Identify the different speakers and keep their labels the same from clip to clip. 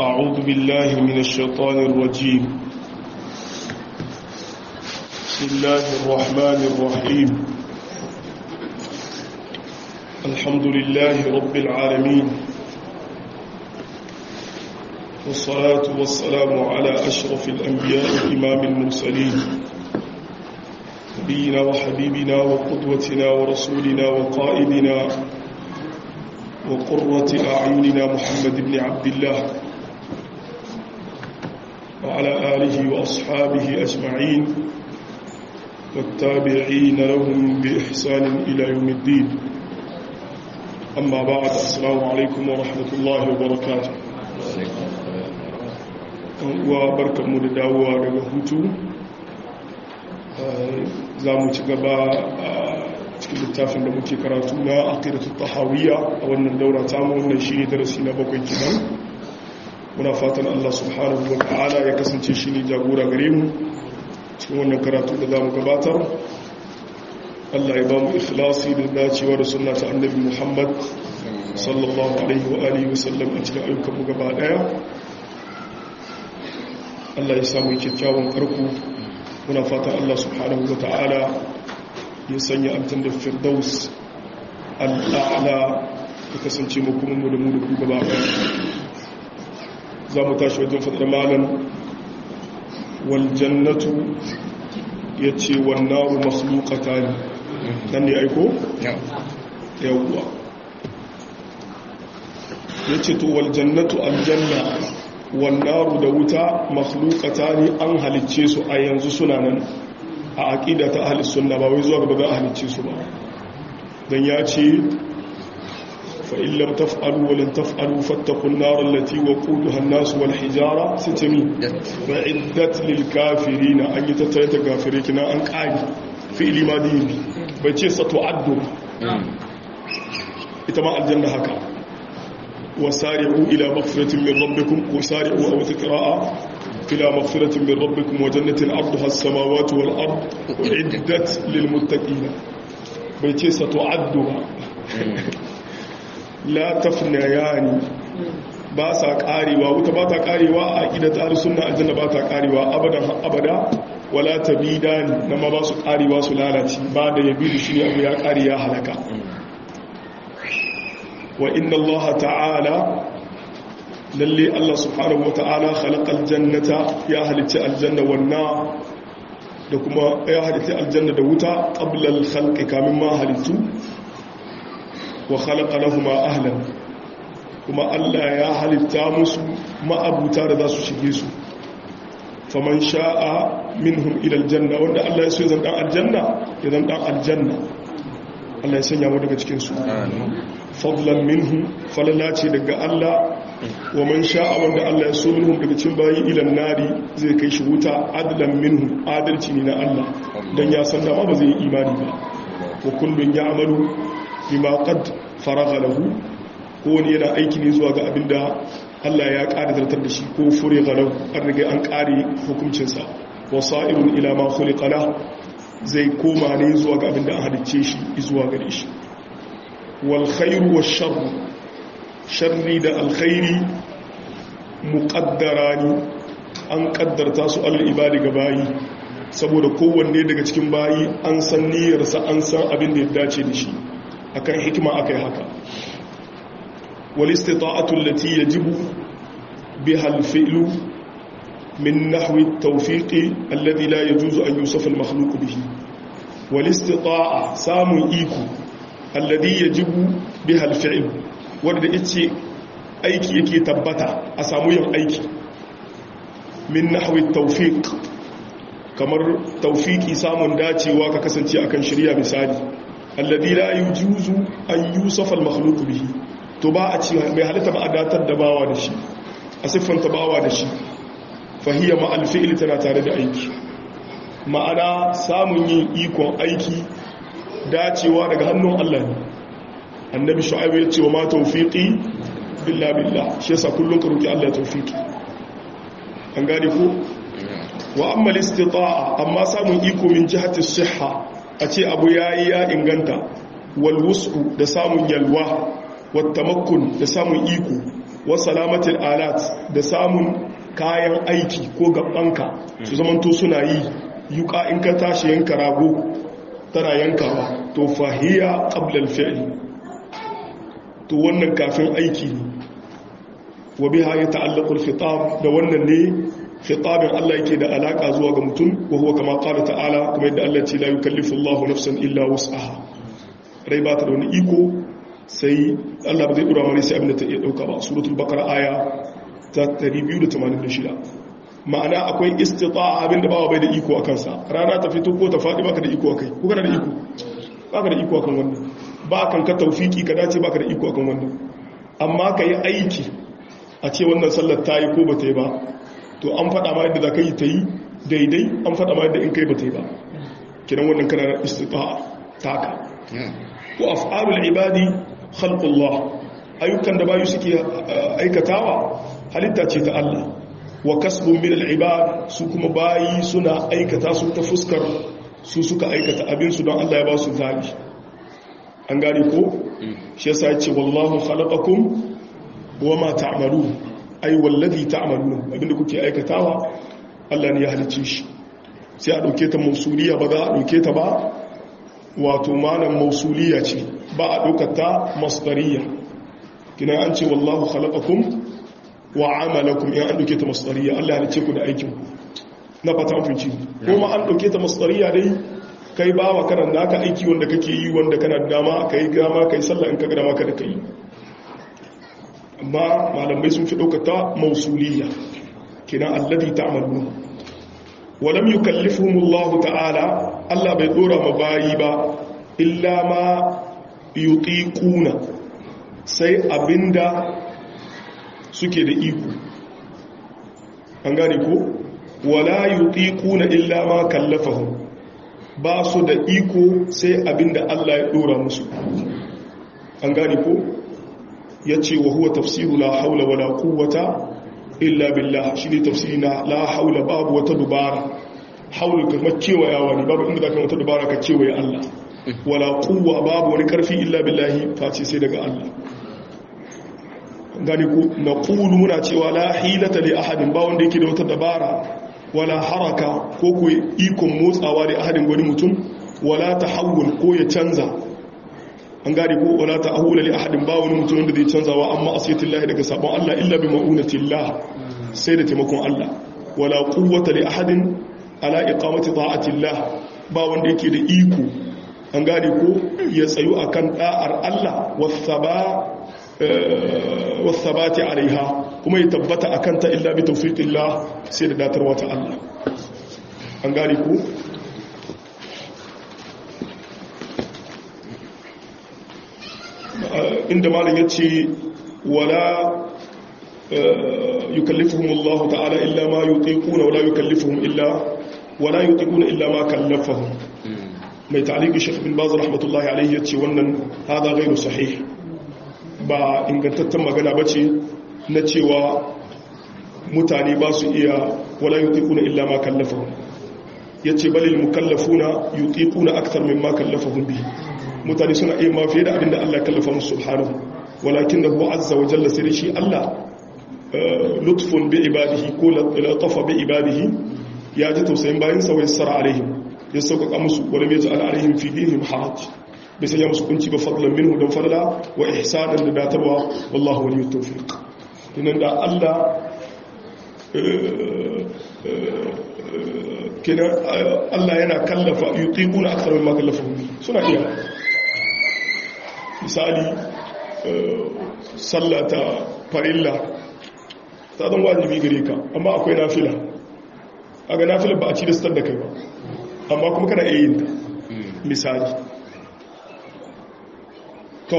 Speaker 1: أعوذ بالله من الشيطان الرجيم. بسم الله الرحمن الرحيم. الحمد لله رب العالمين، والصلاة والسلام على أشرف الأنبياء وإمام المرسلين، نبينا وحبيبنا وقدوتنا ورسولنا وقائدنا وقرة أعيننا محمد بن عبد الله وعلى آله وأصحابه أجمعين والتابعين لهم بإحسان إلى يوم الدين. أما بعد، السلام عليكم ورحمة الله وبركاته. وبركة مدداوة لغهوتو زامو تقبا cikin littafin da muke karatu na aqidatul tahawiyya a wannan daura tamu. Wannan shine darasi na 7 kenan. Muna fatan Allah subhanahu wa ta'ala ya kasance shine jagora gare mu cikin wannan karatu da zamu gabatar. Allah ya ba mu ikhlasi da dacewa da sunna ta annabi Muhammad sallallahu alaihi wa alihi wa sallam a cikin ayyukan mu gaba daya. Allah ya samu kyakkyawan karku. Muna fatan Allah subhanahu wa ta'ala ya sanya amtan da firdaus al'a'la ya kasance makomanmu da mu da ku gaba ɗaya. Za mu tashi wajen fadar malam waljannatu ya ce wannaru makhlukata ne nan ne aiko? yawwa ya ce to waljannatu aljanna wannaru da wuta makhlukata ne, an halicce su a yanzu suna nan a aƙida ta ahalis sunna, ba wai zuwa gaba ga ahalicce su ba. dan ya ce fa'in lam taf'alu wa lan taf'alu fattakun narar lati wa ƙuduha nasu wal hijara sitami ba'iddat lil kafirina. an yi tattare ta gafire kina an ƙari fi'ili ma dibi bai ce sa tu'addu ita ma aljanna haka. wasari'u ila maghfiratin min rabbikum, wasari'u aw tiqra'a إلى مغفرة من ربكم وجنة عرضها السماوات والأرض أعدت للمتقين. بيتي ستعدها لا تفنيان باسا قاريوا وتباتا قاريوا عقيدة أهل السنة الجنة باتا قاريوا أبدا ولا تبيدان نما باسو قاريوا سلالتي بعد يبيد شيء أبو يا قاريا هلكا. وإن الله تعالى lalle Allah subhanahu wata'ala khalaqal jannata, ya halitta aljanna wanna da kuma ya halitta aljanna da wuta qabla al-khalqi, kamin ma halittu. wa khalaqa lahumu ahlan, kuma Allah ya halitta musu ma'abuta da za su shige su. faman sha'a minhum ila aljanna, wanda Allah ya so zan dan aljanna ya zan dan aljanna. Allah ya sanya mu daga cikin su. fadlan minhu, falalaci daga Allah. wa man sha'a, wanda Allah ya so minhum daga cikin bayi ilan nari, zai kai shi wuta. adlan minhu, adalci ne na Allah, dan ya san dama ba zai yi imani ba. wa kullun ya'malu bima qad faragha lahu, ko wani yana aiki ne zuwa ga abinda Allah ya ƙara zartar da shi, ko furiga lahu, an riga an ƙare hukuncin sa. wa sa'irun ila ma khuliqa lahu, zai koma ne zuwa ga abinda an halicce shi zuwa gare shi. wal khairu wash sharru, sharri da alkhairi muqaddarani, an kaddarta su alal ibadi ga bayi, saboda kowanne daga cikin bayi an san niyyarsa, an san abin da ya dace da shi. akan hikima akai haka. wal istita'atu allati yajibu biha al-fi'lu min nahwi at-tawfiqi alladhi la yajuzu an yusafa al-makhluq bihi. wal istita'a, samun iko, alladhi yajibu biha al-fi'lu, wanda yace aiki yake tabbata a samu yin aiki. min nahwi tawfiq, kamar tawfiki, samun dacewa ka kasance akan shari'a misali. alladhi la yujuzu an yusafa al-makhluq bihi, to ba a ci bai halitta ba a datar da bawa da shi, a siffanta bawa da shi. fahiya ma al-fi'l, tana tare da aiki. ma'ana samun yin ikon aiki dacewa daga hannun Allah ne. annabi shu'aib ya ce wa ma tawfiqi illa billah, shi yasa kullun ka roki Allah tawfiqi. an gane ko. wa amma al-istita'a, amma samun iko min jihati sihha, a ce abu yayi ya inganta. wal wus'u, da samun yalwa. wat tamakkun, da samun iko. wa salamatil alat da samun kayan aiki ko gabanka su zamanto suna yi yuka in ka tashi yanka rago tana yankawa to fahiya qabla al-fi'l to wannan kafin aiki ne wa biha yata'allaqu al-khitab da wannan ne khitabin Allah yake da alaka zuwa ga mutum wa huwa kama qala ta'ala kuma yadda Allah ce la yukallifu Allahu nafsan illa wus'aha rai ba ta da wani iko sai Allah ba zai dora mari sai abin da ta iya dauka ba suratul baqara aya ta 286 ma'ana akwai istita'a abinda bawa bai da iko akan sa rana ta fito ko ta fadi baka da iko akai ko kana da iko baka da iko akan wannan ba kan ka tawfiki ka dace baka da iko akan wannan amma kai aiki a ce wannan sallar ta yi ko ba ta yi ba to an faɗa ma yadda za ka yi ta yi daidai an faɗa ma yadda in kai ba ta yi ba kinan wannan kana da istita'a taka wa af'alul ibadi khalqullah ayyukan da bayu suke aikatawa halitta ce ta Allah wa kasbun min al-ibad su kuma bayi suna aikata su ta fuskar su suka aikata abin su don Allah ya ba su zabi an gane ko shi yasa ya ce wallahu khalaqakum wama ta'malun ai wallazi ta'malun abinda kuke aikatawa Allah ne ya halicce shi sai a dauke ta mausuliya ba za a dauke ta ba wato malam mausuliya ce ba a daukar ta masdariya kina an ce wallahu khalaqakum wa amalakum in an dauke ta masdariya Allah ya halicce ku da aikin ku na fata an fice kuma an dauke ta masdariya dai kai bawa kana naka aiki wanda kake yi wanda kana dama kai gama kai sallah in ka ga dama kada kai amma malamai sun fi ɗaukata mausuliya kina alladhi ta'malun walam yukallifuhumullahu ta'ala Allah bai dora ma bayi ba illa ma yutiquna sai abinda suke da iko an gane ko wala yutiquna illa ma kallafahum ba su da iko sai abinda Allah ya dora musu an gane ko ya ce wa huwa tafsiru la haula wala quwwata illa billah shine tafsiri na la haula babu wata dubara haula kamar kewayawa ne babu inda zaka wata dubara ka kewaye Allah wala quwwa babu wani karfi illa billahi face sai daga Allah gani ku naqulu muna cewa la hilata li ahadin ba wanda yake da wata dabara wala haraka ko ku ikon motsawa da ahadin wani mutum wala tahawul ko ya canza an gane ko wala ta'awula li ahadin ba wani mutum da zai canzawa amma asiyatillahi daga sabon Allah illa bi ma'unatillah sai da taimakon Allah wala quwwata li ahadin ala iqamati ta'atillah ba wanda yake da iko an gane ko ya tsayu akan da'ar Allah wasabati alaiha kuma ya tabbata akan ta illa bi tawfiqillah sai da datarwa ta Allah an gane ko inda malam ya ce wala yukallifuhum Allah ta'ala illa ma yutiquna wala yukallifuhum illa ma kallafahum mai ta'liqi Sheikh bin Baz rahmatullahi alayhi yace wannan hada ghairu sahih ba ingantaccen magana bace na cewa mutane ba su iya wala yutiquna illa ma kallafahum yace balil mukallafuna yutiquna akthar mimma kallafahum bihi mutane suna iya ma fiye da abinda Allah ya kallafa musu subhanahu walakin da huwa azza wa jalla sai shi Allah lutfun bi ibadihi ko latafa bi ibadihi ya ji tausayin bayin sa wa yassara alaihim ya sauƙaƙa musu wala mai ja'ala alaihim fi dinihim haraj bai sanya musu kunci ba fadlan minhu dan fadla wa ihsanan da datarwa wallahu waliyut tawfiq dinan da Allah kenan Allah yana kallafa yutiquna akthar mimma kallafahum suna iya misali sallata farilla ta zan wajibi gare ka amma akwai nafila aga nafila ba a ci da sitar da kai ba amma kuma kana iya yin ta misali to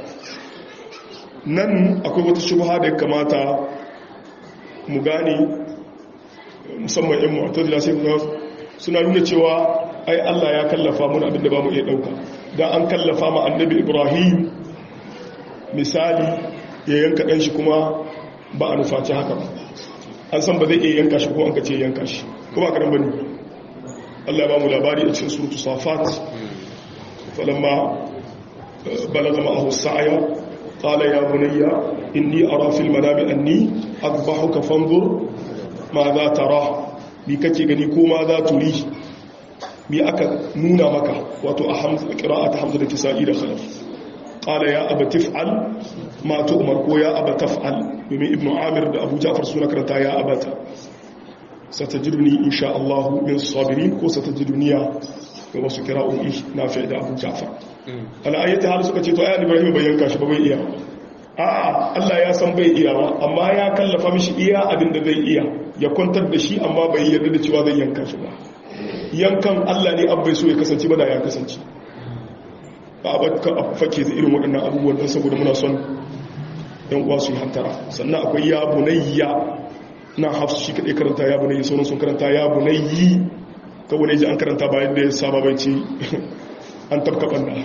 Speaker 1: nan akwai wata shubha da ya kamata mu gane musamman yan mu'tazila sai kuma suna nuna cewa ai Allah ya kallafa mun abinda ba mu iya dauka dan an kallafa ma annabi Ibrahim misali ya yanka dan shi kuma ba a nufaci haka ba an san ba zai iya yanka shi kuma an kace yanka shi kuma karan bane Allah ba mu labari a cikin suratul safat falamma balagha ma'ahu as-sa'ya qala ya bunayya inni ara fil manami anni adbahuka fanzur ma za tara bi kake gani ko ma za turi bi aka nuna maka wato a hamza qira'at hamza da kisa'i da khalaf qala ya abati fa'al ma tu'mar ko ya abata fa'al domin ibnu amir da abu ja'far suna karanta ya abata satajiduni insha Allah min sabirin ko satajiduni da wasu kira'o'i nafi da abu ja'far al'ayyata hal suka ce to ayan ibrahim bai yanka shi ba bai iya a'a Allah ya san bai iya ba amma ya kallafa mishi iya abin da zai iya ya kwantar da shi amma bai yarda da cewa zai yanka shi ba yankan Allah ne abbai so ya kasance ba da ya kasance ba a baka fake da irin waɗannan abubuwan don saboda muna son yan uwa su yi hantara sannan akwai ya bunayya na hafsu shi kaɗai karanta ya bunayya sauran sun karanta ya bunayyi kawai ne ji an karanta bayan da ya saba bai ce an tafka ɓanna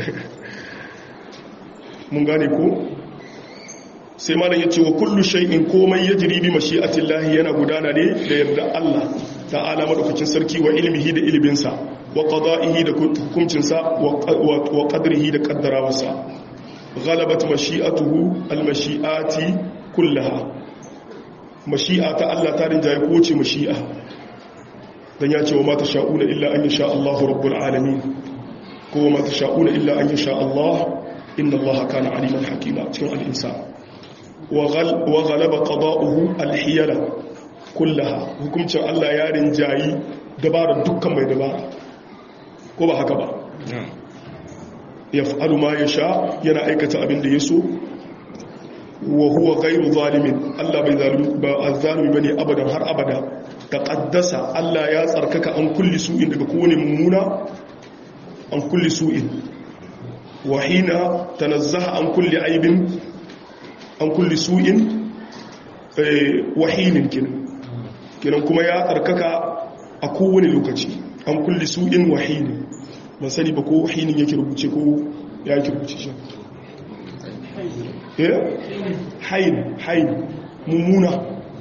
Speaker 1: mun gane ko sai malam ya ce wa kullu shay'in komai ya jiri bi mashi'atillahi yana gudana ne da yarda Allah ta'ala madaukakin sarki wa ilmihi da ilminsa wa qada'ihi da hukuncinsa wa qadrihi da qaddarawarsa ghalabat mashi'atuhu almashi'ati kullaha mashi'a ta Allah ta rinjaye ko ce mashi'a dan ya ce wa ma tasha'una illa an yasha Allahu rabbul alamin ko ma tasha'una illa an yasha Allah inna Allah kana aliman hakima cikin al-insan wa ghalaba qada'uhu al-hiyala kullaha hukuncin Allah ya rinjayi dabara dukkan mai dabara ko ba haka ba yaf'alu ma yasha yana aikata abin da yaso wa huwa ghayru zalimin Allah bai zalimi ba azzalimi bane abadan har abada taqaddasa Allah ya tsarkaka an kulli su'in daga kowane mummuna an kulli su'in wa hina tanazzaha an kulli aibin an kulli su'in wahinin kenan kuma ya tsarkaka a kowane lokaci an kulli su'in wahinin ban sani ba ko wahinin yake rubuce ko ya yake rubuce shi hain mummuna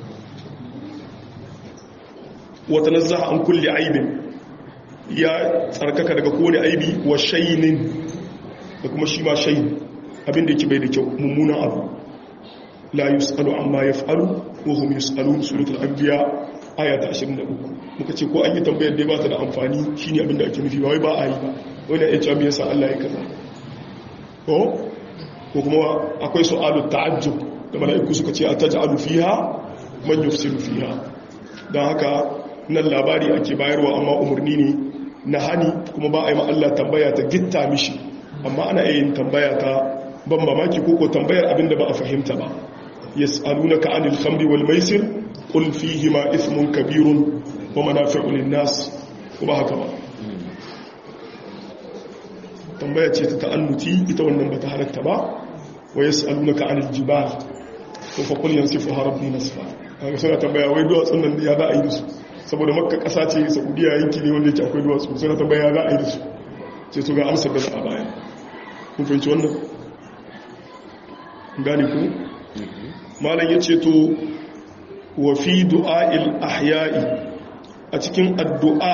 Speaker 1: wata nazzaha an kulli aibin ya tsarkaka daga kowane aibi wa shainin da kuma shi ma shayin abinda yake bai da kyau mummuna abu la yus'alu amma yaf'alu wa hum yus'alun suratul anbiya aya ta 23 muka ce ko an yi tambayar da ba ta da amfani shine abinda ake nufi ba wai ba a yi ba wani ya ce me yasa Allah ya kaza ko kuma akwai su'alu ta'ajjub da mala'iku suka ce ataj'alu fiha man yufsidu fiha dan haka nan labari ake bayarwa amma umurni ne na hani kuma ba a yi ma Allah tambaya ta gitta mishi amma ana yin tambaya ta ban mamaki ko tambayar abinda ba a fahimta ba yas'alunaka 'anil khamri wal maisir qul fihima ithmun kabirun wa manafi'u lin-nas kuma haka ba tambaya ce ta ta'annuti ita wannan bata halatta ba wa yas'alunaka 'anil jibal to fa qul yansifuha rabbi nasfa kaga suna tambaya wai duwatsun nan ya za a yi da su saboda makka kasa ce saudiya yanki ne wanda yake akwai duwatsu suna tambaya ya za a yi da su sai su ga amsar da a baya kun fahimci wannan gani ku malam ya ce to wa fi du'a'il ahya'i a cikin addu'a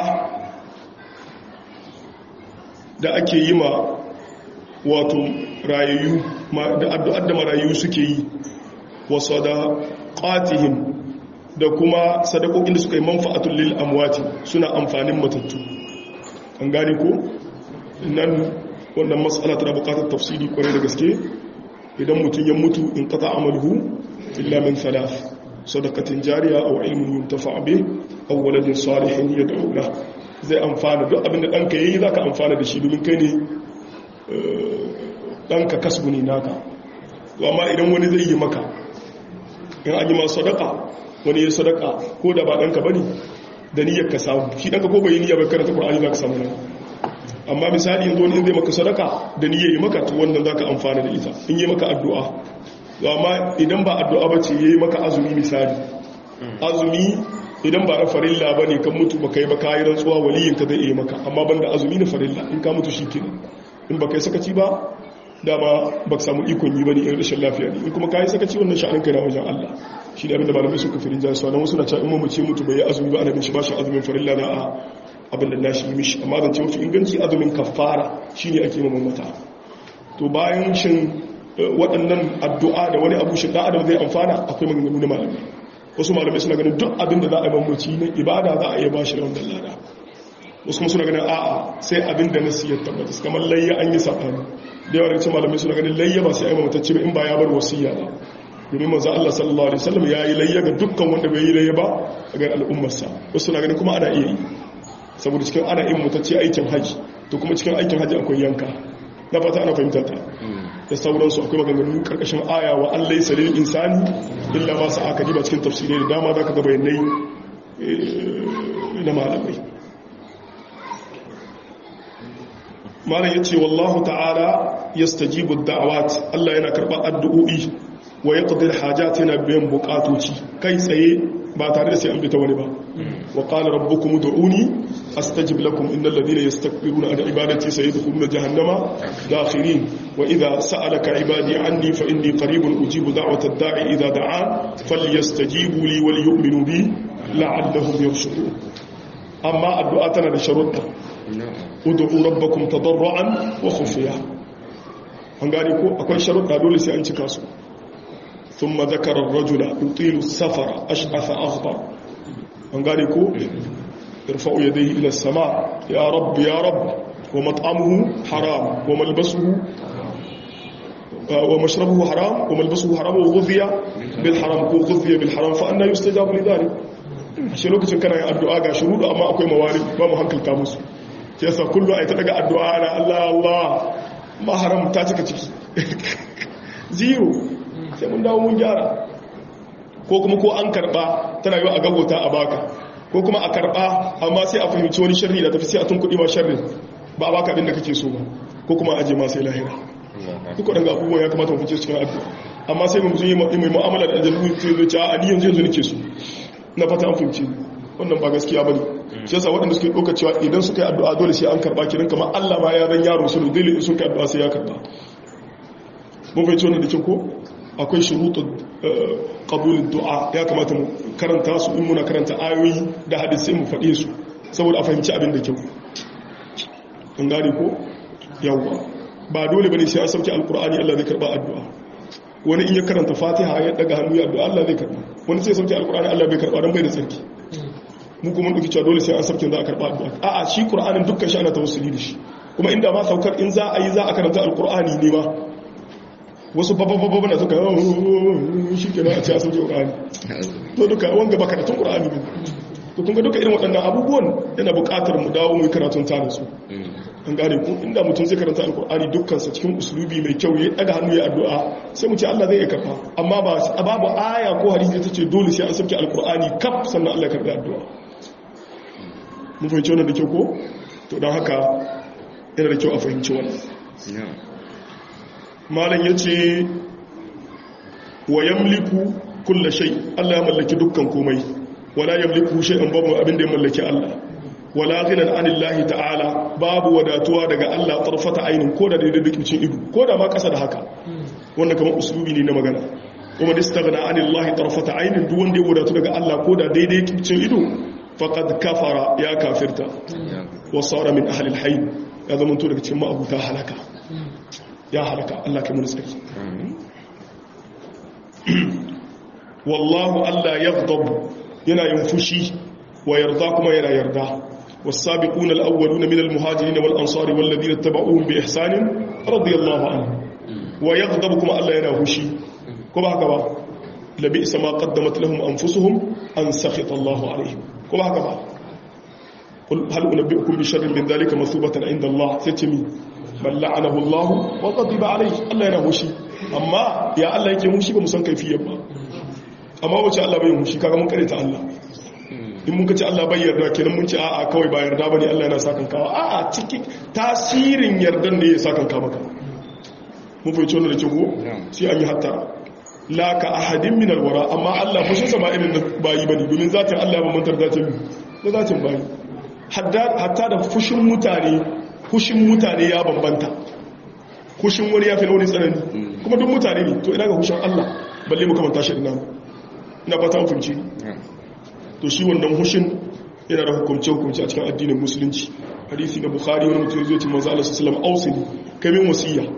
Speaker 1: da ake yi ma wato rayayyu da addu'ar da marayu suke yi wa sadaqatihim da kuma sadakokin da suka yi manfa'atul lil amwati suna amfanin matattu an gane ko nan wannan mas'ala tana buƙatar tafsiri kwarai da gaske idan mutum ya mutu in qata amaluhu illa min thalath sadaqatin jariya aw ilmin yuntafa bih aw waladin salihin yad'u lahu zai amfana duk abin da danka yayi zaka amfana da shi domin kai ne danka kasbu ne naka to amma idan wani zai yi maka in an yi ma sadaqa wani ya sadaqa ko da ba danka bane da niyyar ka samu shi danka ko bai niyya ba karanta Qur'ani zaka samu nan amma misali yanzu wani zai maka sadaka da niyyar yi maka to wannan zaka amfana da ita in yi maka addu'a to amma idan ba addu'a bace yayi maka azumi misali azumi idan ba na farilla bane kan mutu baka yi ba kai rantsuwa waliyin ka zai yi maka amma banda azumi na farilla in ka mutu shikenan in baka yi sakaci ba dama baka samu ikon yi bane in rashin lafiya ne in kuma kai sakaci wannan sha'anin kai na wajen Allah shi ne abinda malamai suka firin jayi sanan wasu na cewa in mu ce mutu bai yi azumi ba ana bin shi ba shi azumin farilla na a abin da nashi mishi amma zan ce mafi inganci azumin kafara shine ake mamata to bayan shin waɗannan addu'a da wani abu shi ɗan adam zai amfana akwai maganganu na malamai wasu malamai suna ganin duk abin da za a yi mamaci na ibada za a iya ba shi rawan lada wasu kuma suna ganin a'a sai abin da nasu ya tabbata kamar layya an yi saɓani da yawa daga malamai suna ganin layya ba sai a yi mamatacci ba in ba ya bar wasiya ba domin manzo Allah sallallahu alaihi wasallam ya yi layya ga dukkan wanda bai yi layya ba ga al'ummarsa wasu suna ganin kuma ana iya yi saboda cikin ana yin mutacce aikin haji to kuma cikin aikin haji akwai yanka na fata ana fahimta ta da sauransu akwai maganganu karkashin aya wa an laysa lil insani illa ma sa'a ka diba cikin tafsirai da dama zaka ga bayanai na malamai malam yace wallahu ta'ala yastajibu ad-da'awat Allah yana karba addu'o'i wa yaqdir hajat yana biyan bukatoci kai tsaye ba tare da sai an bi ta wani ba wa qala rabbukum ud'uni astajib lakum innal ladina yastakbiruna an ibadati sayadkhuluna jahannama dakhirin wa idha sa'alaka ibadi anni fa inni qaribun ujibu da'wata ad-da'i idha da'an falyastajibu li wal yu'minu bi la'allahum yarshudun amma addu'a tana da sharuɗa ud'u rabbakum tadarruan wa khufiya an gane ko akwai sharuɗa dole sai an cika su ثم ذكر الرجل يطيل السفر أشعث أغبر من قال يرفع يديه إلى السماء يا رب يا رب ومطعمه حرام ومشربه حرام وملبسه حرام وغذي بالحرام وغذي بالحرام فأنا يستجاب لذلك shi lokacin kana yin addu'a ga shuruɗu amma akwai mawari ba mu hankalta musu ke yasa kullu ai ta daga addu'a na Allah Allah maharam ta cika ciki zero sai mun dawo mun gyara ko kuma ko an karba tana yi a gagota a baka ko kuma a karba amma sai a fahimci wani sharri da tafi sai a tun kuɗi ma sharri ba a baka abin da kake so ba ko kuma aje ma sai lahira duk waɗanda abubuwan ya kamata mu fice cikin addu'a amma sai mun yi mai mu'amala da aljannu sai zai ce a ni yanzu nake so na fata an fahimci wannan ba gaskiya bane shi yasa waɗanda suke ɗauka cewa idan suka yi addu'a dole sai an karba kiran kamar Allah ma ya ran yaro su dole in suka yi addu'a sai ya karba mun fahimci wannan da kin ko akwai shurutun qabulud du'a ya kamata mu karanta su in muna karanta ayoyi da hadisi mu faɗe su saboda a fahimci abin da kyau an gane ko yawa ba dole bane sai an sauke alqur'ani Allah zai karba addu'a wani in ya karanta fatiha ya daga hannu ya addu'a Allah zai karba wani sai sauke alqur'ani Allah bai karba dan bai da tsarki mu kuma duki cewa dole sai an sauke za a karba addu'a a'a shi qur'anin dukkan shi ana tawassuli da shi kuma inda ma saukar in za a yi za a karanta alqur'ani ne ma wasu babban da suka shi ke a ce a sauke ƙura'ani to duka wanga ba karatun ƙura'ani ne to kunga duka irin waɗannan abubuwan yana buƙatar mu dawo mai karatun tare su an gane ku inda mutum zai karanta alƙura'ani dukkansa cikin usulubi mai kyau ya ɗaga hannu ya addu'a sai mu ce Allah zai iya karɓa amma babu aya ko hadisi ta ce dole sai an sauke alƙura'ani kaf sannan Allah ya karɓi addu'a mun fahimci wannan da kyau ko to don haka yana da kyau a fahimci wannan malam ya ce wa yamliku kulla shay Allah ya mallaki dukkan komai wala yamliku shay'an babu abin da ya mallaki Allah wala ghinan anillahi ta'ala babu wadatuwa daga Allah tarfata ainin ko da daidai dukkan ido ko da ma kasa da haka wannan kamar usulubi ne na magana kuma distaghna anillahi tarfata ainin duk wanda ya wadatu daga Allah ko da daidai dukkan ido faqad kafara ya kafirta wa sara min ahli alhayy ya zama to daga cikin ma'abuta halaka ya halaka Allah kai mun tsaki wallahu Allah yaghdab yana yin fushi wa yarda kuma yana yarda was-sabiquna al-awwaluna min al-muhajirin wal-ansari wal-ladina ittaba'uhum bi ihsan radiyallahu anhum wa yaghdab kuma Allah yana fushi ko ba haka ba labi'sa ma qaddamat lahum anfusuhum an sakhita Allah alayhim ko ba haka ba qul hal unabbi'ukum bi sharrin min dhalika masubatan 'inda Allah satimi bal la'anahu Allah wa ghadiba alayhi Allah yana hushi amma ya Allah yake hushi ba mu san kaifiyar ba amma wace Allah bai hushi kaga mun kare ta Allah in mun kace Allah bai yarda kenan mun ce a'a kawai ba yarda bane Allah yana sakan kawa a'a cikin tasirin yardan ne ya sakan ka maka mun fahimci wannan da ke ko sai an yi hatta la ka ahadin min alwara amma Allah fushin sa ba irin bayi bane domin zatin Allah ba mantar zatin bayi hatta da fushin mutane ya bambanta hushin wani ya fi wani tsanani kuma duk mutane ne to ina ga hushin Allah balle muka manta shi ina fata mun fahimci to shi wannan hushin yana da hukunce a cikin addinin musulunci hadisi na bukhari wani mutum zai ce manzo Allah sallallahu alaihi wasallam ausini kai min wasiya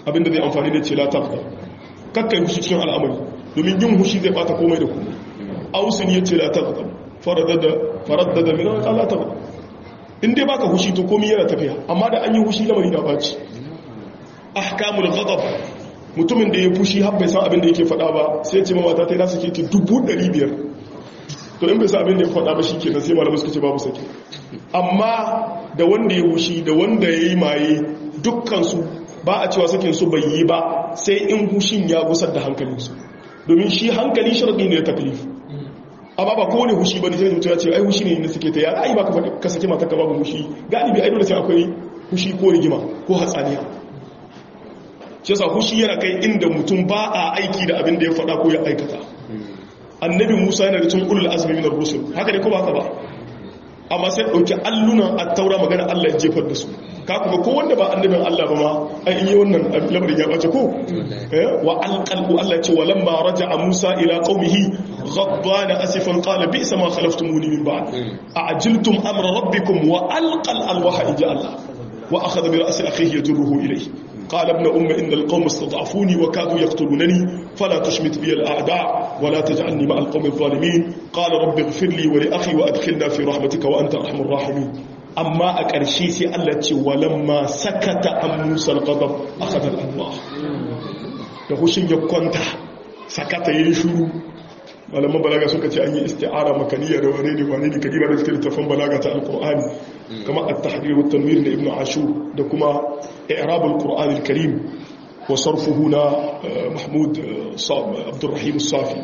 Speaker 1: abinda zai amfani da ce la taqda kakkai hushi cikin al'amari domin yin hushi zai bata komai da komai ausin ya ce la taqda faraddada min la taqda in dai baka hushi to komai yana tafiya amma da an yi hushi lamari na baci ahkamul ghadab mutumin da ya fushi har bai san abin da yake faɗa ba sai ya ce mata ta nasa ke 500 to in bai san abin da ya faɗa ba shikenan sai malamai suka ce babu sake amma da wanda ya hushi da wanda ya yi maye dukkan su ba a cewa sakin su bai yi ba sai in hushin ya gusar da hankalinsu domin shi hankali sharadi ne da taklif amma ba kowane hushi ba ne sai mutum ya ce ai hushi ne suke ta ya ai ba ka sake mata ka babu hushi galibi ai dole sai akwai hushi ko rigima ko hatsaniya shi yasa hushi yana kai inda mutum ba a aiki da abin da ya faɗa ko ya aikata annabi Musa yana da cikin ulul azmi min ar-rusul haka ne ko ba haka ba amma sai dauki allunan at-taura magana Allah ya jefar da su ka kuma ko wanda ba annabin Allah ba ma ai in yi wannan lamarin ya bace ko wa alqalbu Allah ce walamma raja'a Musa ila qaumihi ghadbana asifan qala bi'sa ma khalaftumuni min ba'd a'jiltum amra rabbikum wa alqal alwaha ija Allah wa akhadha bi ra'si akhihi yajruhu ilayhi قال ابن إن القوم استضعفوني وكادوا يقتلونني فلا تشمت بي الأعداء ولا تجعلني مع القوم الظالمين قال رب اغفر لي ولأخي وأدخلنا في رحمتك وأنت أرحم الراحمين أما أكرشي سي التي ولما سكت عن موسى الغضب أخذ الألواح يخشن يكونت سكت يشو ولما بلغ سكت أي استعارة مكانية وانيني كديبا نذكر تفهم بلاغة القرآن كما التحرير والتنوير لابن عاشور دكما إعراب القرآن الكريم وصرفه هنا محمود عبد الرحيم الصافي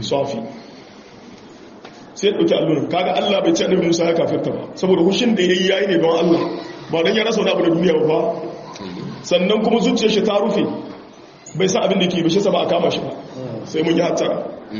Speaker 1: sai ɗauki allunan kaga Allah bai ce annabi Musa ya kafirta ba saboda hushin da yayi ne don Allah ba dan ya rasa wani abu da duniya ba sannan kuma zuciyar shi ta rufe bai san abin da yake ba shi sa ba a kama shi ba sai mun yi hattara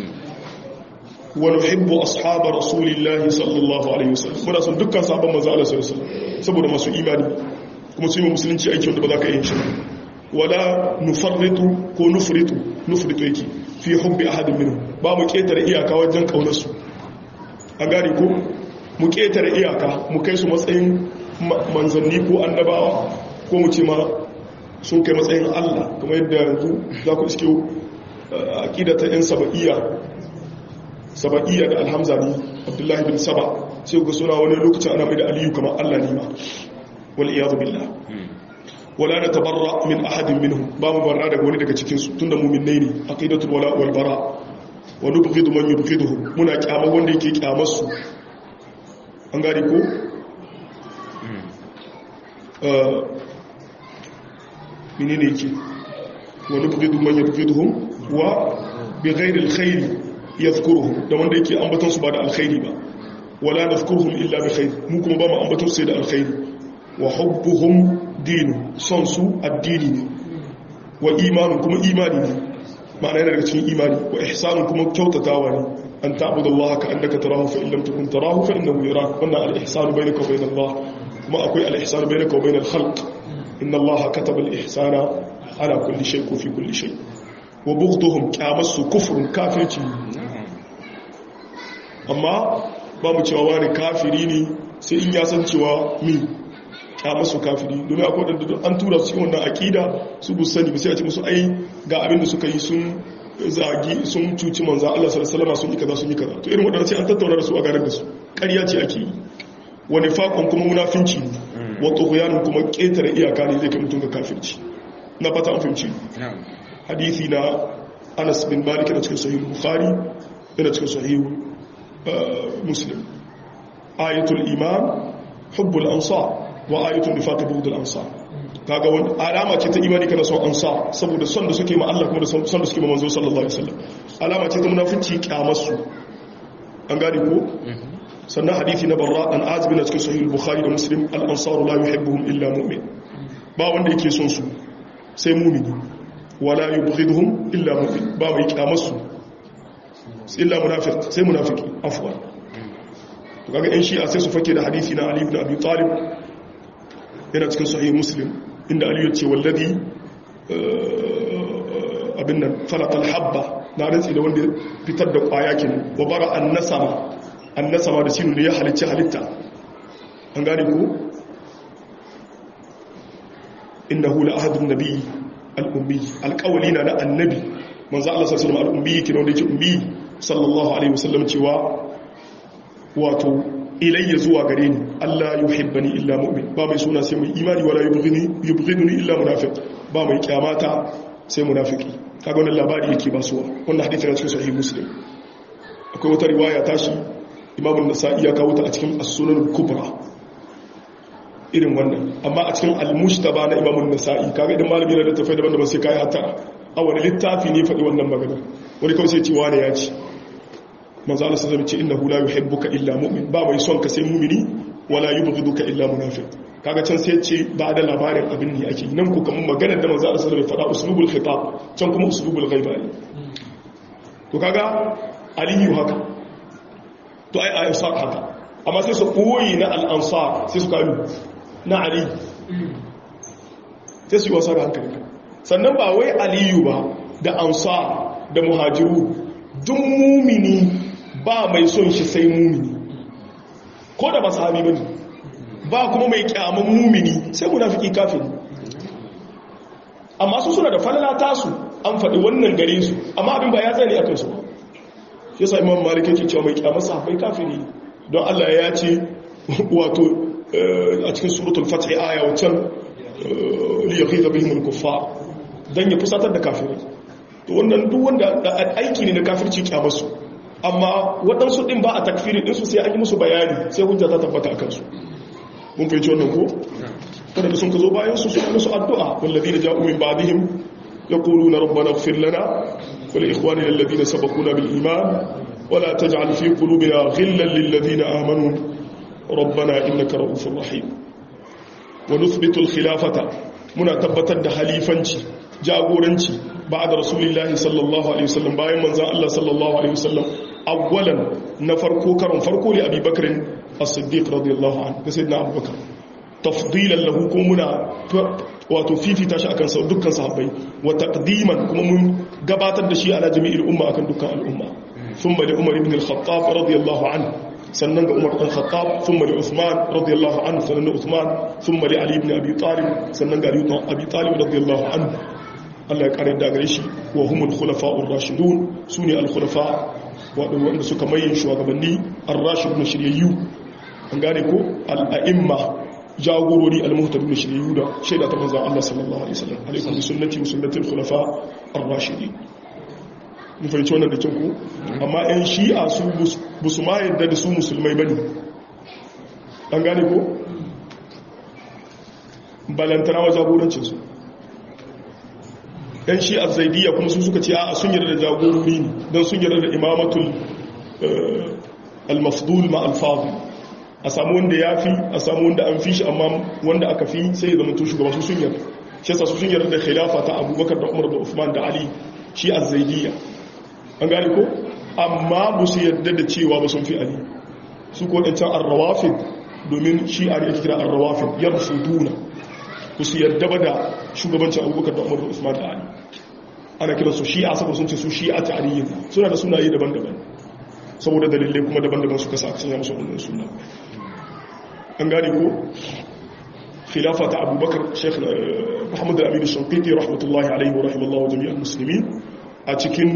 Speaker 1: wa nuhibbu ashab rasulillahi sallallahu alaihi wasallam muna son dukkan sahabban manzo Allah sallallahu alaihi wasallam saboda masu imani kuma su yi musulunci aiki wanda ba za ka yi shi wala nufarritu ko nufritu yake fi hubbi ahadin minhum ba mu ketare iyaka wajen kaunar su a gari ko mu ketare iyaka mu kai su matsayin manzanni ko annabawa ko mu ce ma sun kai matsayin Allah kuma yadda yanzu za ku iske aqidata yan saba'iyya da alhamzani Abdullahi bin Saba sai ku suna wani lokacin ana mai da Aliyu kamar Allah ne ma wal iyad billah wala natabarra min ahadin minhum ba mu barra daga wani daga cikin su tunda mu'minai ne aqidatul wala wal bara wa nubghidu man yubghiduhum muna kyamar wanda yake kyamar su an gari ko menene yake wa nubghidu man yubghiduhum wa bighairi alkhair yadhkuruhum da wanda yake ambaton su ba da alkhairi ba wala nadhkuruhum illa bi khair mu kuma ba mu ambaton su sai da alkhairi wa hubbuhum dinu son su addini ne wa imanun kuma imani ne ma'ana yana daga cikin imani wa ihsanun kuma kyautatawa ne an ta'budu Allah ka annaka tarahu fa in lam takun tarahu fa innahu yarak wannan al-ihsanu bainaka wa bain Allah kuma akwai al-ihsanu bainaka wa bain al-khalq inna Allah kataba al-ihsana ala kulli shay ko fi kulli shay wa bughduhum qamasu kufrun kafirci amma ba mu cewa wani kafiri ne sai in ya san cewa mi masu kafiri domin akwai wadanda an tura su cikin wannan akida su bu sani ba sai a ce musu ai ga abin da suka yi sun zagi sun cuci manzan Allah sallallahu alaihi sun yi kaza sun yi kaza to irin wadanda sai an tattauna da su a garin da su ƙarya ce ake yi wani fakon kuma munafinci ne wa tughyanun kuma ƙetare iyaka ne zai kai mutum ga kafirci na fata an fahimci hadisi na Anas bin Malik na cikin sahih Bukhari yana cikin sahih Muslim ayatul iman hubbul ansar wa ayatul nifaq bughdul ansar kaga wani alama ce ta imani kana son ansar saboda son da suke ma Allah kuma da son da suke ma manzo sallallahu alaihi wasallam alama ce ta munafici kyamarsu an gane ko sannan hadisi na barra dan azib na cikin sahih bukhari da muslim al ansar la yuhibbuhum illa mu'min ba wanda yake son su sai mu'mini wala yubghiduhum illa mu'min ba mai kyamarsu illa munafiq sai munafiki afwan to kaga in shi'a sai su fake da hadisi na ali ibn abi talib yana cikin sahih muslim inda ali ya ce wallazi abin nan falaqal habba na rantsi da wanda fitar da kwaya kin wa bara annasama da sinu ne ya halicci halitta an gane ko innahu la ahadun nabiy al-ummi alqawli na annabi manzo Allah sallallahu alaihi wasallam al-ummi kina wanda yake ummi sallallahu alaihi wasallam cewa wato ilayya zuwa gare ni Allah yuhibbani illa mu'min ba mai suna sai mai imani wala yubghiduni illa munafiq ba mai kyamata sai munafiki kaga wannan labari yake basuwa wannan hadisi ne cikin sahih muslim akwai wata riwaya tashi Imam an-Nasa'i ya kawo ta a cikin as-Sunan al-Kubra irin wannan amma a cikin al-Mushtaba na Imam an-Nasa'i kaga idan malami yana da tafai daban-daban sai kai hatta a wani littafi ne faɗi wannan magana wani kawai sai ce wani ya ci manzo Allah sallallahu alaihi wasallam ce innahu la yuhibbuka illa mu'min ba mai son ka sai mu'mini wala yubghiduka illa munafiq kaga can sai ce ba da labarin abin ne ake nan ku kamar maganar da manzo Allah sallallahu alaihi wasallam ya faɗa uslubul khitab can kuma uslubul ghaiba ne to kaga aliyu haka to ai ayyusar haka amma sai su koyi na al-ansar sai su kalu na ali sai su yi wasa da hankali sannan ba wai aliyu ba da ansar da muhajiru duk mumini ba mai son shi sai mumini ko da ba sahabi bane ba kuma mai kyaman mumini sai munafiki kafiri amma su suna da falala tasu an faɗi wannan gare su amma abin ba ya tsani akan su yasa imam malik yake cewa mai kyaman sahabbai kafiri don Allah ya ce wato a cikin suratul fath aya wancan li yaghidha bihim al-kuffar dan ya fusatar da kafirai to wannan duk wanda aiki ne na kafirci kyamarsu amma waɗansu ɗin ba a takfirin ɗinsu sai an yi musu bayani sai hujja ta tabbata a kansu mun fahimci wannan ko? kada da sun ka zo bayan su suna musu addu'a wallazi da ja'u min ba'dihim yaquluna rabbana ighfir lana wa li ikhwanina alladhina sabaquna bil iman wa la taj'al fi qulubina ghillan lil ladina amanu rabbana innaka ra'ufur rahim wa nuthbitu al khilafata muna tabbatar da halifanci jagoranci ba da rasulullahi sallallahu alaihi wasallam bayan manzan Allah sallallahu alaihi wasallam awwalan na farko karon farko li Abi Bakr as-Siddiq radiyallahu anhu da sayyidina Abu Bakr tafdilan lahu kuma muna wato fifita shi akan dukkan sahabbai wa taqdiman kuma mun gabatar da shi ala jami'il umma akan dukkan al'umma thumma li Umar ibn al-Khattab radiyallahu anhu sannan ga Umar ibn Khattab thumma li Uthman radiyallahu anhu sannan Uthman thumma li Ali ibn Abi Talib sannan ga Ali ibn Abi Talib radiyallahu anhu Allah ya kare da gare shi wa humul khulafa'ur rashidun sune al-khulafa wanda suka mayin shugabanni ar-rashidun shiryayyu an gane ko al-a'imma jagorori al-muhtadun shiryayyu da shaida ta manzon Allah sallallahu alaihi wasallam alaikum bi sunnati wa sunnati al-khulafa ar-rashidin mun fahimci wannan da kyau amma ɗan shi'a su busu ma yadda da su musulmai bane an gane ko balantana wa jagorancin su ɗan shi'a zaidiyya kuma su suka ce a sun yarda da jagorori ne don sun yarda da imamatul al-mafdul ma al-fadil a samu wanda ya fi a samu wanda an fi shi amma wanda aka fi sai ya zama to shugaba su sun yarda shi yasa su sun yarda da khilafa ta Abubakar da Umar da Uthman da Ali shi az-zaidiyya an gane ko amma ba su yarda da cewa ba sun fi Ali su ko dan can ar-rawafid domin shi'a ne ake kira ar-rawafid yarfuduna ku su yarda ba da shugabancin Abubakar da Umar da Uthman da Ali ana kira su shi'a saboda sun ce su shi'a ta Ali suna da sunaye daban-daban saboda dalilai kuma daban-daban suka sa sanya musu wannan suna an gane ko khilafa ta Abubakar Sheikh Muhammad al-Amin al-Shanqiti rahmatullahi alayhi wa rahimallahu jami'al muslimin a cikin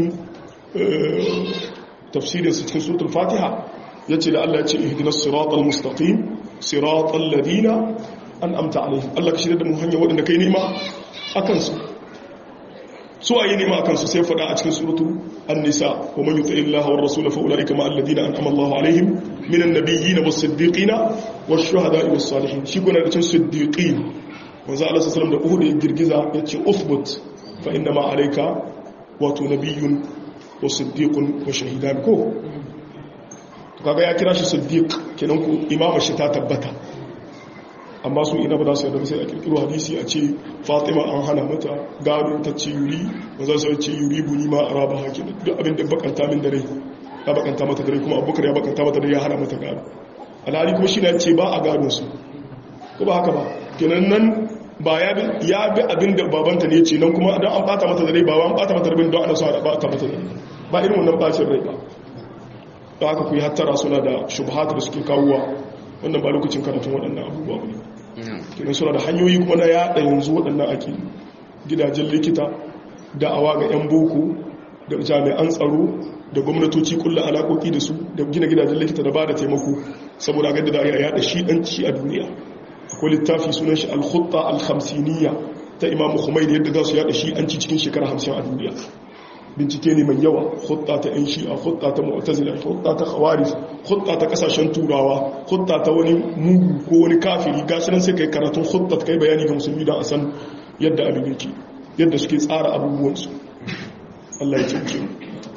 Speaker 1: tafsirin su cikin suratul Fatiha yace da Allah ya ce ihdinas siratal mustaqim siratal ladina an'amta alaihim Allah ka shirya da mu hanya wadanda kai nema akan su ayi nema akan su sai fada a cikin suratul an-nisa wa man yuti illaha war rasul fa ulaika ma alladina an'ama Allahu alaihim minan nabiyyin was-siddiqin wash-shuhada'i was-salihin shi kuna da cikin siddiqin manzo Allah sallallahu alaihi wasallam da Uhud ya girgiza yace uthbut fa inna ma alayka wa tu nabiyyun wa siddiqun wa shahidan ko kaga ya kira shi siddiq kenan ku imama shi ta tabbata amma su ina ba za su yadda sai a kirkiro hadisi a ce Fatima an hana mata gado ta ce yuri ba za su ce yuri buni ma araba hakin duk abin da bakanta min dare ya bakanta mata dare kuma Abubakar ya bakanta mata dare ya hana mata gado alhali kuma shi ne ce ba a gado su ko ba haka ba kenan nan ba ya bi abin da babanta ne ce nan kuma don an bata mata dare ba an bata mata dare don ana so a bata mata dare ba irin wannan bacin rai ba da haka ku yi hattara suna da shubhatu da suke kawowa wannan ba lokacin karatun waɗannan abubuwa ne kenan suna da hanyoyi kuma na yaɗa yanzu waɗannan ake gidajen likita da'awa ga 'yan boko da jami'an tsaro da gwamnatoci kulla alaƙoƙi da su da gina gidajen likita da ba da taimako saboda gadda da ya yada shi'anci a duniya. Akwai littafi sunan shi al-khutta al-khamsiniyya ta Imam Khomeini yadda za su yada shi'anci cikin shekara 50 a duniya. Bincike ne mai yawa, khutta ta 'yan shi'a, khutta ta mu'tazila, khutta ta khawarij, khutta ta kasashen turawa, khutta ta wani mugu ko wani kafiri. Gashi nan sai kai karatun khutta kai bayani ga musulmi don a san yadda abin yake, yadda suke tsara abubuwansu. Allah ya cince mu.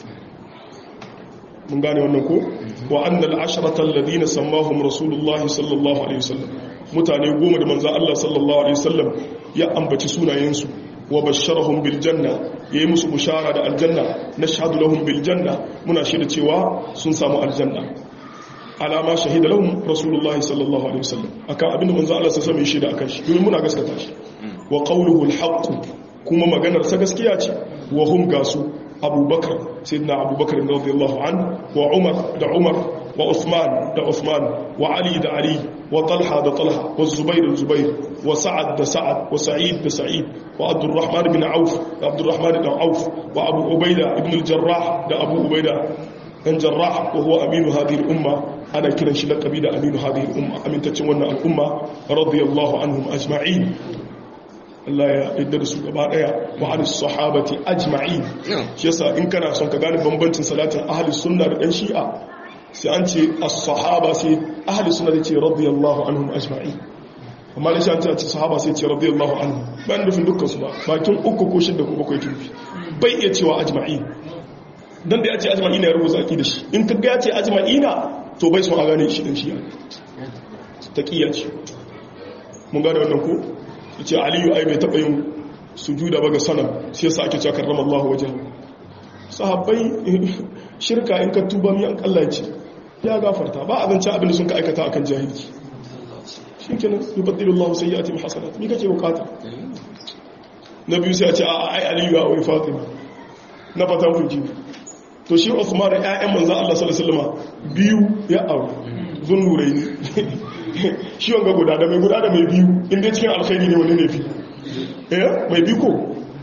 Speaker 1: Mun gane wannan ko? Wa annal asharata alladhina sammahum rasulullah sallallahu alaihi wasallam, mutane 10 da manzo Allah sallallahu alaihi wasallam ya ambaci sunayensu wa basharahum bil janna, yayi musu bushara da aljanna. Nashhadu lahum bil janna, muna shaida cewa sun samu aljanna. Alama shahida lahum rasulullah sallallahu alaihi wasallam, akan abinda manzo Allah sallallahu alaihi wasallam ya shaida akan shi, domin muna gaskata shi. Wa qawluhu al haqq, kuma maganar sa gaskiya ce. Wa hum gasu abubakar, sayyidina abubakar radiyallahu anhu, wa umar da umar, wa usman da usman, wa ali da ali, wa talha da talha, wa zubair da zubair, wa sa'ad da sa'ad, wa sa'id da sa'id, wa abdurrahman bin auf da abdurrahman bin auf, wa abu ubaida ibn al-jarrah da abu ubaida dan jarrah, wa huwa aminu hadhihi al-umma, ana kiran shi laqabi da aminu hadhihi al-umma, amintaccen wannan al-umma, radiyallahu anhum ajma'in. Allah ya yadda da su gaba daya, wa ahlus sahabati ajma'in. Shi yasa in kana son ka gane bambancin salatin ahlus sunna da dan shi'a, sai an ce as-sahaba, sai ahlus sunna da ce radiyallahu anhum ajma'in. Amma da shi an ce sahaba sai ce radiyallahu anhum, bayan nufin dukkan su ba, bakin 3 ko 6 ko 7 kirfi bai iya cewa ajma'in. Dan da ya ce ajma'ina ya rubuta aki da shi, in ka ga ya ce ajma'ina to bai son a gane shi dan shi'a, taqiyya ce. Mun gane wannan ko? Ce aliyu ai bai taɓa yin sujuda ba ga sanam, sai yasa ake cewa karrama Allah wajen. Sahabbai shirka in ka tuba miyan Allah ce ya gafarta, ba a zance abin da sun ka aikata akan jahilci. Shikenan yubaddilu Allah sayyi'atihim hasanat, me kake bukata? Na biyu sai a ce a ai aliyu ya aure Fatima, na fatan kunji. To shi Uthman da ƴaƴan manzo Allah sallallahu alaihi wasallam biyu ya aure, zunnuraini. Shi wanga guda da mai biyu, inda cikin alkhairi ne wani ne fi mai biyu ko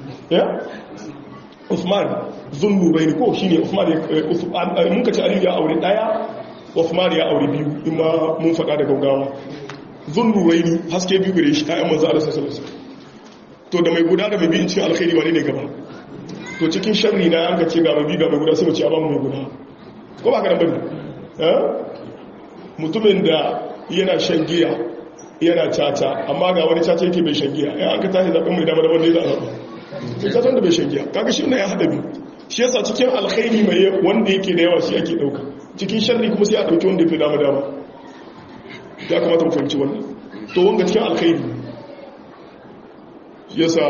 Speaker 1: Uthman zunnurai ko shine Uthman mun kace Ali ya aure daya, Uthman ya aure biyu, in ma mun faɗa da gaugawa. Zunnurai haske biyu gare shi ayyan manzo Allah sallallahu alaihi wasallam. To da mai guda da mai biyu cikin alkhairi wani ne gaba? To cikin sharri na an kace ga mai biyu ga mai guda sai mu ce a ba mu mai guda, ko ba ka da bane? Mutumin da yana shan giya yana caca, amma ga wani caca yake bai shan giya, ya aka tashi zaɓen mai damar wanda ya zaɓa sai cacan da bai shan giya, kaga shi ne ya haɗa biyu. Shi yasa cikin alkhairi mai wanda yake da yawa shi ake ɗauka, cikin sharri kuma sai a ɗauki wanda ya fi dama ya kamata mu fahimci wannan. To wanga cikin alkhairi yasa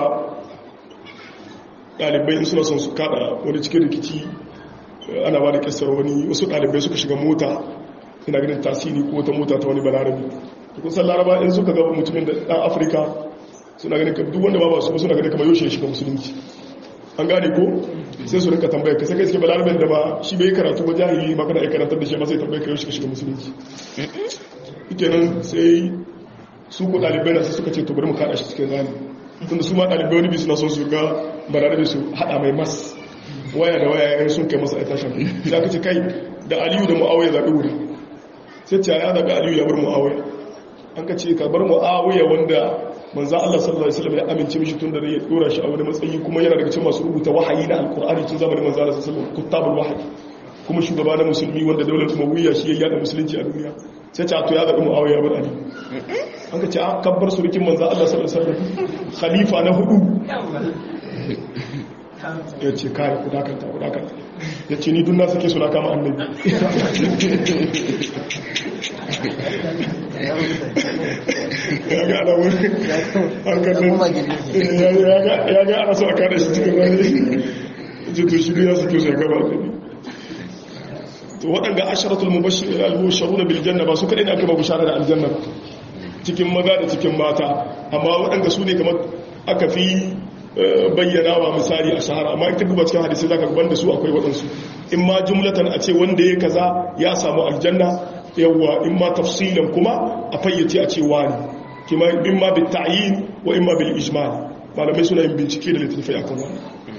Speaker 1: ɗalibai in suna son su kaɗa wani cikin rikici, ana ba da ƙasar wani wasu ɗalibai suka shiga mota, ina ganin tasiri ko wata mota ta wani balarabi. Kusan laraba in suka ga mutumin da ɗan afirka suna ganin duk wanda ba su suna ganin kamar yaushe shiga musulunci. An gane ko sai su rinka tambayar ka, sai kai suke balarabin da ba shi bai karatu ba jahili ba kana ya karantar da shi ma sai tambayar ka yaushe shiga musulunci. Kenan sai su ko ɗalibai na sai suka ce to bari mu kaɗa shi cikin rani, tunda su ma ɗalibai wani bi suna son su ga balarabi su haɗa mai mas waya da waya yayin sun kai masa a tashan. Sai aka ce kai da Aliyu da Muawiya zaɓi wuri, sai ce ya daga Aliyu ya bar Muawiya. An ka ce ka bar Muawiya wanda manzo Allah sallallahu alaihi wasallam ya amince mishi tun da ya dora shi a wani matsayi, kuma yana daga cikin masu rubuta wahayi na alqur'ani tun zamanin manzo Allah sallallahu alaihi wasallam, kutabul wahyi, kuma shugaba na musulmi wanda daular Umayya shi ya yada musulunci a duniya. Sai ce to ya zaɓi Muawiya bar Ali. An ka ce a kabbar surukin manzo Allah sallallahu alaihi wasallam khalifa na 4. Ya ce kare kudakanta ya ce ni dun na suke suna kama annabi. Ya ga ana wani ya ga ana so a kada shi cikin rani, ce to shi ya suke sai gaba annabi. To waɗanda asharatul mubashshiruna bil janna ba su kadai ne aka ba bishara da aljanna cikin maza da cikin mata, amma waɗanda su ne kamar aka fi bayyana wa misali a shahara. Amma ita duba cikin hadisi zaka ga banda su akwai waɗansu, in ma jumlatan a ce wanda ya kaza ya samu aljanna, yawwa in ma tafsilan kuma a fayyace a ce wani, kima in ma bil ta'yin wa in ma bil ijmal. malamai suna yin bincike da littattafai akan wannan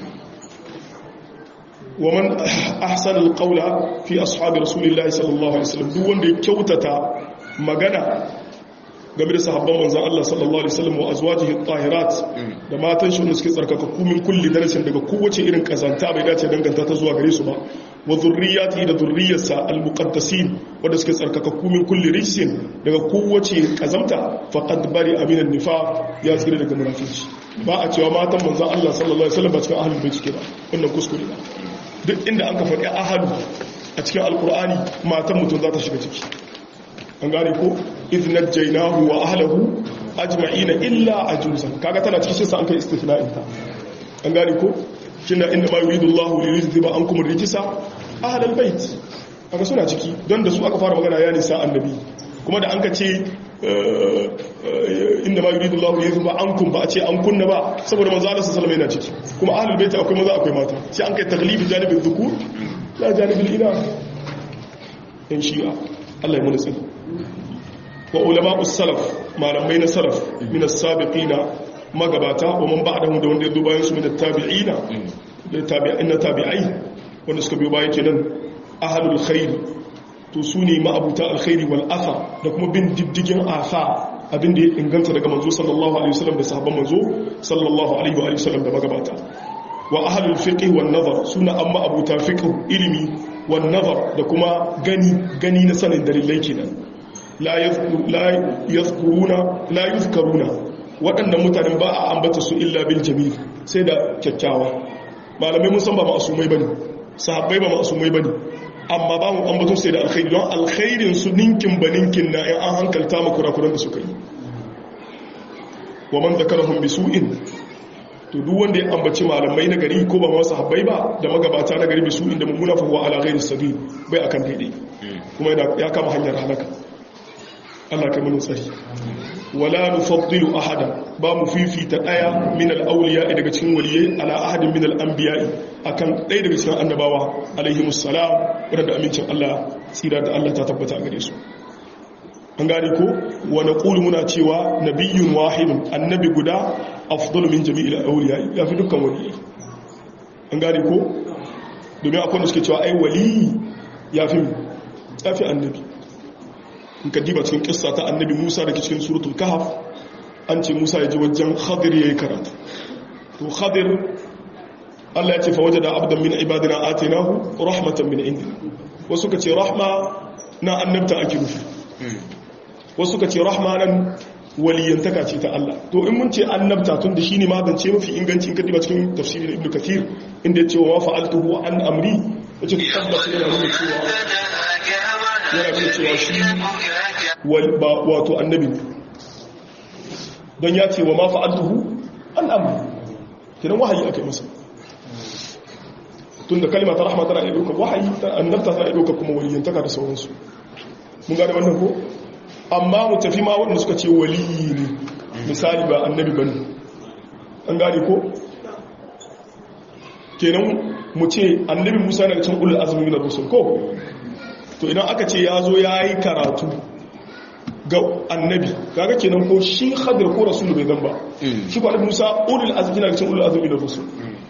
Speaker 1: wa man ahsana alqawla fi ashabi rasulillahi sallallahu alaihi wasallam duk wanda ya kyautata magana game da sahabban manzon Allah sallallahu alaihi wasallam wa azwajihi at-tahirat da matan shi wanda suke tsarkaka kumin kulli darasin daga kowace irin kazanta bai dace danganta ta zuwa gare su ba wa zurriyati da zurriyarsa al-muqaddasin wanda suke tsarkaka kumin kulli rijsin daga kowace kazamta faqad bari aminan nifaq ya tsira daga munafici ba a cewa matan manzon Allah sallallahu alaihi wasallam ba cikin ahlul bait suke ba wannan kuskure ne duk inda an ka faɗi ahlu a cikin alqur'ani matan mutum za ta shiga ciki an gane ko idh najaynahu wa ahlihi ajma'ina illa ajuzan kaga tana cikin sa an kai istithna'in ta an gane ko kina inna ma yuridu Allahu li yuzhiba ankum ar-rijsa ahlal bait kaga suna ciki don da su aka fara magana ya nisa annabi kuma da an ka ce inna ma yuridu Allahu li yuzhiba ankum ba a ce an kunna ba saboda manzo Allah sallallahu alaihi wasallam yana ciki kuma ahlul bait akwai maza akwai mata sai an kai taglibi janibin dhukur la janibin inath in shi'a Allah ya muna wa ulama'us salaf malamai na salaf min as-sabiqina magabata wa man ba'dahu da wanda ya duba su min at-tabi'ina da tabi'ai wanda suka biyo baya kenan ahlul khair to sune ma'abuta alkhairi wal athar da kuma bin diddigin afa abinda ya inganta daga manzo sallallahu alaihi wasallam da sahabban manzo sallallahu alaihi wa sallam da magabata wa ahlul fiqh wan nazar suna amma abuta fiqh ilimi wan nazar da kuma gani na sanin dalilai kenan la yuzkaruna waɗannan mutanen ba a ambata su illa bil jamil sai da kyakkyawa malamai mun san ba ma'asumai bane sahabbai ba ma'asumai bane amma ba mu ambato sai da alkhairi don alkhairin su ninkin baninkin na in an hankalta mu kurakuran da suka yi wa man zakarahum bisu'in to duk wanda ya ambaci malamai na gari ko ba ma sahabbai ba da magabata na gari bisu'in da mummuna fa huwa ala ghairi sabil bai akan daidai kuma ya kama hanyar halaka Allah kai mun tsari wala nufaddilu ahada ba mu fifita daya min al-awliya daga cikin waliyai ala ahadin min al-anbiya akan daya daga cikin annabawa alaihimus salam wanda amincin Allah tsira da Allah ta tabbata gare su an gane ko wa naqulu muna cewa nabiyyun wahidun annabi guda afdalu min jami'il awliya yafi dukkan waliyai an gane ko domin akwai wanda suke cewa ai wali yafi annabi in ka diba cikin kissa ta annabi Musa da ke cikin suratul kahf an ce Musa ya ji wajen Khadir yayi karatu to Khadir Allah ya ce fa wajada abdan min ibadina atainahu rahmatan min indina wasu ka ce rahma na annabta ake nufi wasu ka ce rahma nan waliyantaka ce ta Allah to in mun ce annabta tun da shine magance mafi inganci in ka diba cikin tafsirin Ibn Kathir inda ya ce wa fa'altuhu an amri yace tabbata yana nuna cewa shi wato annabi don ya ce wa ma fa'altuhu an amri kidan wahayi aka yi masa tun da kalima ta rahama tana iya ɗaukar wahayi ta annabta tana iya ɗaukar kuma waliyantaka da sauransu mun gane wannan ko amma mu tafi ma waɗanda suka ce waliyi ne misali ba annabi ba ne an gane ko kenan mu ce annabi musa na cin ulul azumi na rusul ko to idan aka ce ya zo ya yi karatu ga annabi kaga kenan ko shi khadir ko rasul bai zan ba shi ko annabi musa ulul azmi na cikin ulul azmi da rusul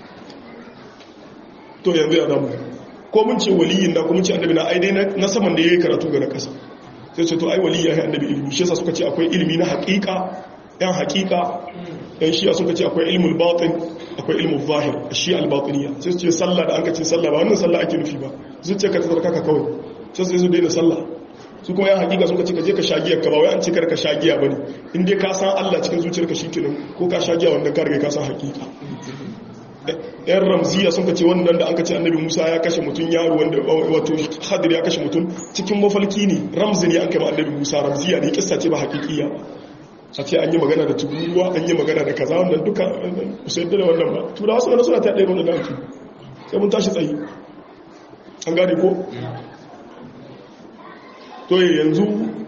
Speaker 1: to yanzu ya damu ko mun ce waliyin da ko mun ce annabi na ai dai na saman da yayi karatu ga na kasa sai ce to ai waliyi ya annabi ilimi shi yasa suka ce akwai ilimi na haqiqa yan haqiqa yan shi suka ce akwai ilmul batin akwai ilmul zahir shi al-batiniya sai su ce sallah da an ka ce sallah ba wannan sallah ake nufi ba zuciyarka ta tsarkaka kawai sai su daina sallah su kuma yan hakika suka ce ka je ka shagiyar ka ba wai an ce kar ka shagiya bane in dai ka san Allah cikin zuciyarka shikenan ko ka shagiya wanda ka riga ka san hakika yan ramziya sun ce wannan da an ce annabi Musa ya kashe mutun yaro wanda wato Khadir ya kashe mutun cikin mafalki ne ramzi ne an kai ma annabi Musa ramziya ne kissa ce ba hakikiya a ce an yi magana da turuwa an yi magana da kaza wannan duka sai da wannan ba turawa suna ta ɗaya wannan daki sai mun tashi tsayi an gane ko to yanzu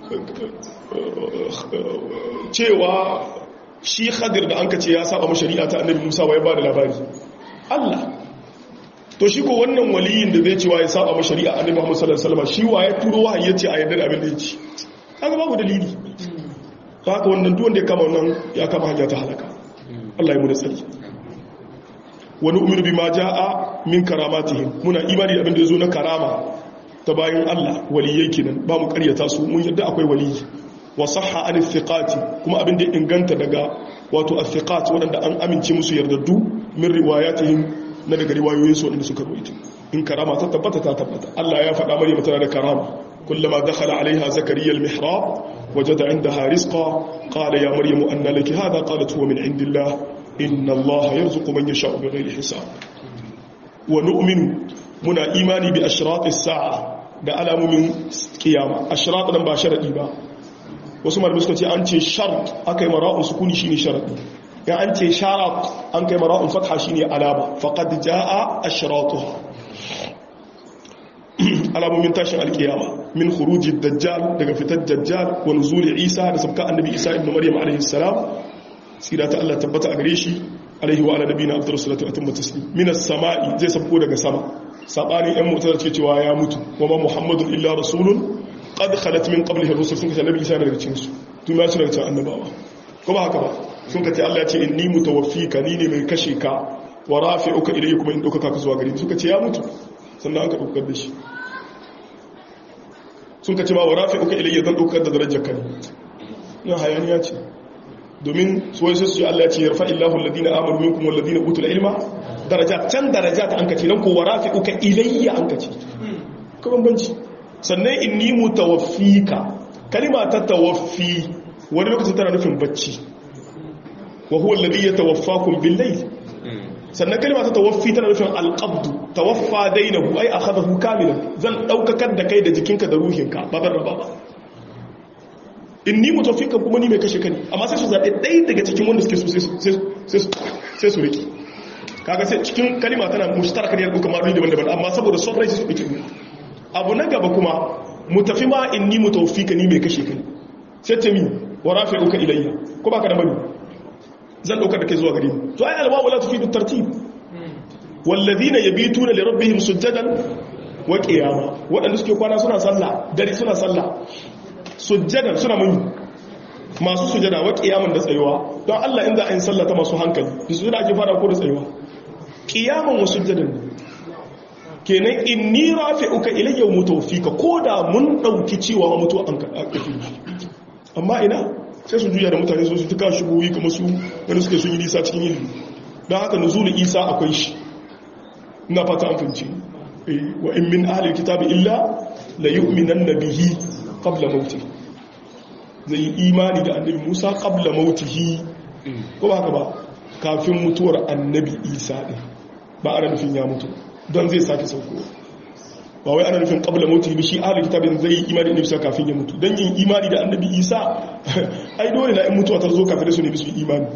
Speaker 1: cewa shi Khadir da an ka ce ya saba shari'a ta annabi Musa wai ba da labari Allah to shi ko wannan waliyin da zai cewa ya saba shari'a annabi Muhammad sallallahu alaihi wasallam shi wa ya turo wahayi yace a yarda da abin da yake kaga babu dalili haka wannan duk wanda ya kama wannan ya kama hanya ta halaka Allah ya mu da tsari wani umiru bi ma ja'a min karamatihim muna imani da abin da yazo na karama ta bayan Allah waliyai kenan ba mu karyata su mun yadda akwai waliyi wa sahha an thiqati kuma abin da ya inganta daga wato athiqat wadanda an amince musu yardaddu min riwayatihim na daga riwayoyin su wadanda suka rawaito in karama ta tabbata ta tabbata Allah ya faɗa Maryam tana da karama kullama dakhala alaiha zakariya almihrab wajada indaha rizqa qala ya maryam anna laki hadha qalat huwa min indillah inna allaha yarzuqu man yasha'u bighayri hisab wa nu'minu muna imani bi ashratis sa'a da alamomin kiyama ashrat dan ba sharadi ba wasu malamai suka ce an ce shart akai mara'un sukuni shine sharadi ya an ce sharat an kai mara'un fatha shine alama faqad jaa ashratuha alamomin tashin alkiyama min khuruji dajjal daga fitar dajjal wa nuzuli isa da sabka annabi isa ibn maryam alayhi salam sira ta Allah tabbata a gare shi alaihi wa ala nabiyina afdalus salatu wa atammu taslim min as-sama'i zai sabko daga sama sabanin yan mutar ce cewa ya mutu wa ma muhammadun illa rasulun qad khalat min qablihi ar-rusul sun kace annabi isa daga cikin su tun ya ci daga cikin annabawa ko ba haka ba sun kace Allah ya ce inni mutawaffika ni ne mai kashe ka wa rafi'uka ilayya kuma in dauka ka zuwa gare ni suka ce ya mutu sannan an ka daukar da shi sun ka ce ma wa rafi'uka ilayya zan daukar da darajar ka ne hayaniya ce domin suwai su Allah ya ce yarfa illahu alladhina amanu minkum walladhina utul ilma darajat can darajat an kace nan ko wa rafi'uka ilayya an kace ko bambanci sannan inni mutawaffika kalima ta tawaffi wani lokacin tana nufin bacci wa huwa alladhi yatawaffakum bil-layl sannan kalima ta tawaffi tana nufin alqabdu tawaffa dainahu ay akhadahu kamilan zan daukakar da kai da jikinka da ruhinka ba ban raba ba inni mutawaffika kuma ni mai kashe kani amma sai su zabe dai daga cikin wanda suke so sai su riki kaga sai cikin kalima tana mushtaraka ne da kuma daban-daban amma saboda son rai su riki abu na gaba kuma mutafi ma inni mutawaffika ni mai kashe kani sai ta mi wa rafi'uka ilayya ko baka da bani zan daukar da kai zuwa gare ni to ai alwawu la tufidu tartib walladhina yabituna li rabbihim sujadan wa qiyama wadanda suke kwana suna sallah dare suna sallah sujadan suna mun masu sujada wa qiyaman da tsayuwa don Allah in za a yi sallah ta masu hankali su da ake fara ko da tsayuwa qiyaman wa sujadan kenan inni rafi'uka ilayya mutawfika koda mun dauki cewa mutu an ka amma ina sai su juya da mutane su tuka shigoyi kamar su wani suke sun yi nisa cikin ilimi don haka nuzulun isa akwai shi ina fata an fahimci wa in min ahli kitabi illa la yu'minanna bihi qabla mauti zai yi imani da annabi musa qabla mautihi ko ba haka ba kafin mutuwar annabi isa din ba ana nufin ya mutu don zai sake sauko ba wai ana nufin qabla mautihi bi shi ahli kitabin zai yi imani da annabi isa kafin ya mutu don yin imani da annabi isa ai dole na in mutuwa ta zo kafin su ne bisu imani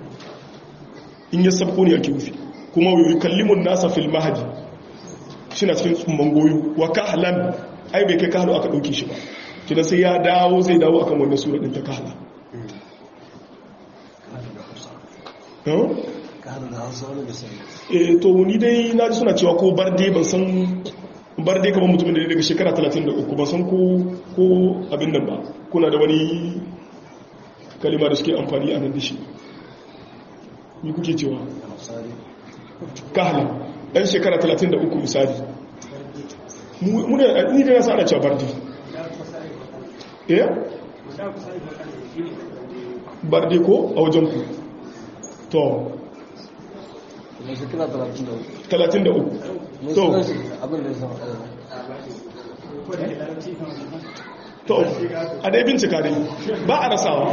Speaker 1: in ya sabko ne ake rufi kuma wa yukallimun nasa fil mahdi shina cikin tsumman goyo wa kahlan ai bai kai kahlo aka dauke shi ba kina sai ya dawo zai dawo akan wannan sura din ta kahla to ni dai na ji suna cewa ko barde ban san barde kamar mutumin da daga shekara 33 ban san ko abin nan ba kuna da wani kalima da suke amfani a nan da shi ni kuke cewa kahla ɗan shekara 33 misali ni da nasa ana cewa bardi bardi ko a wajen ku to 33 to a dai bincika dai ba a rasawa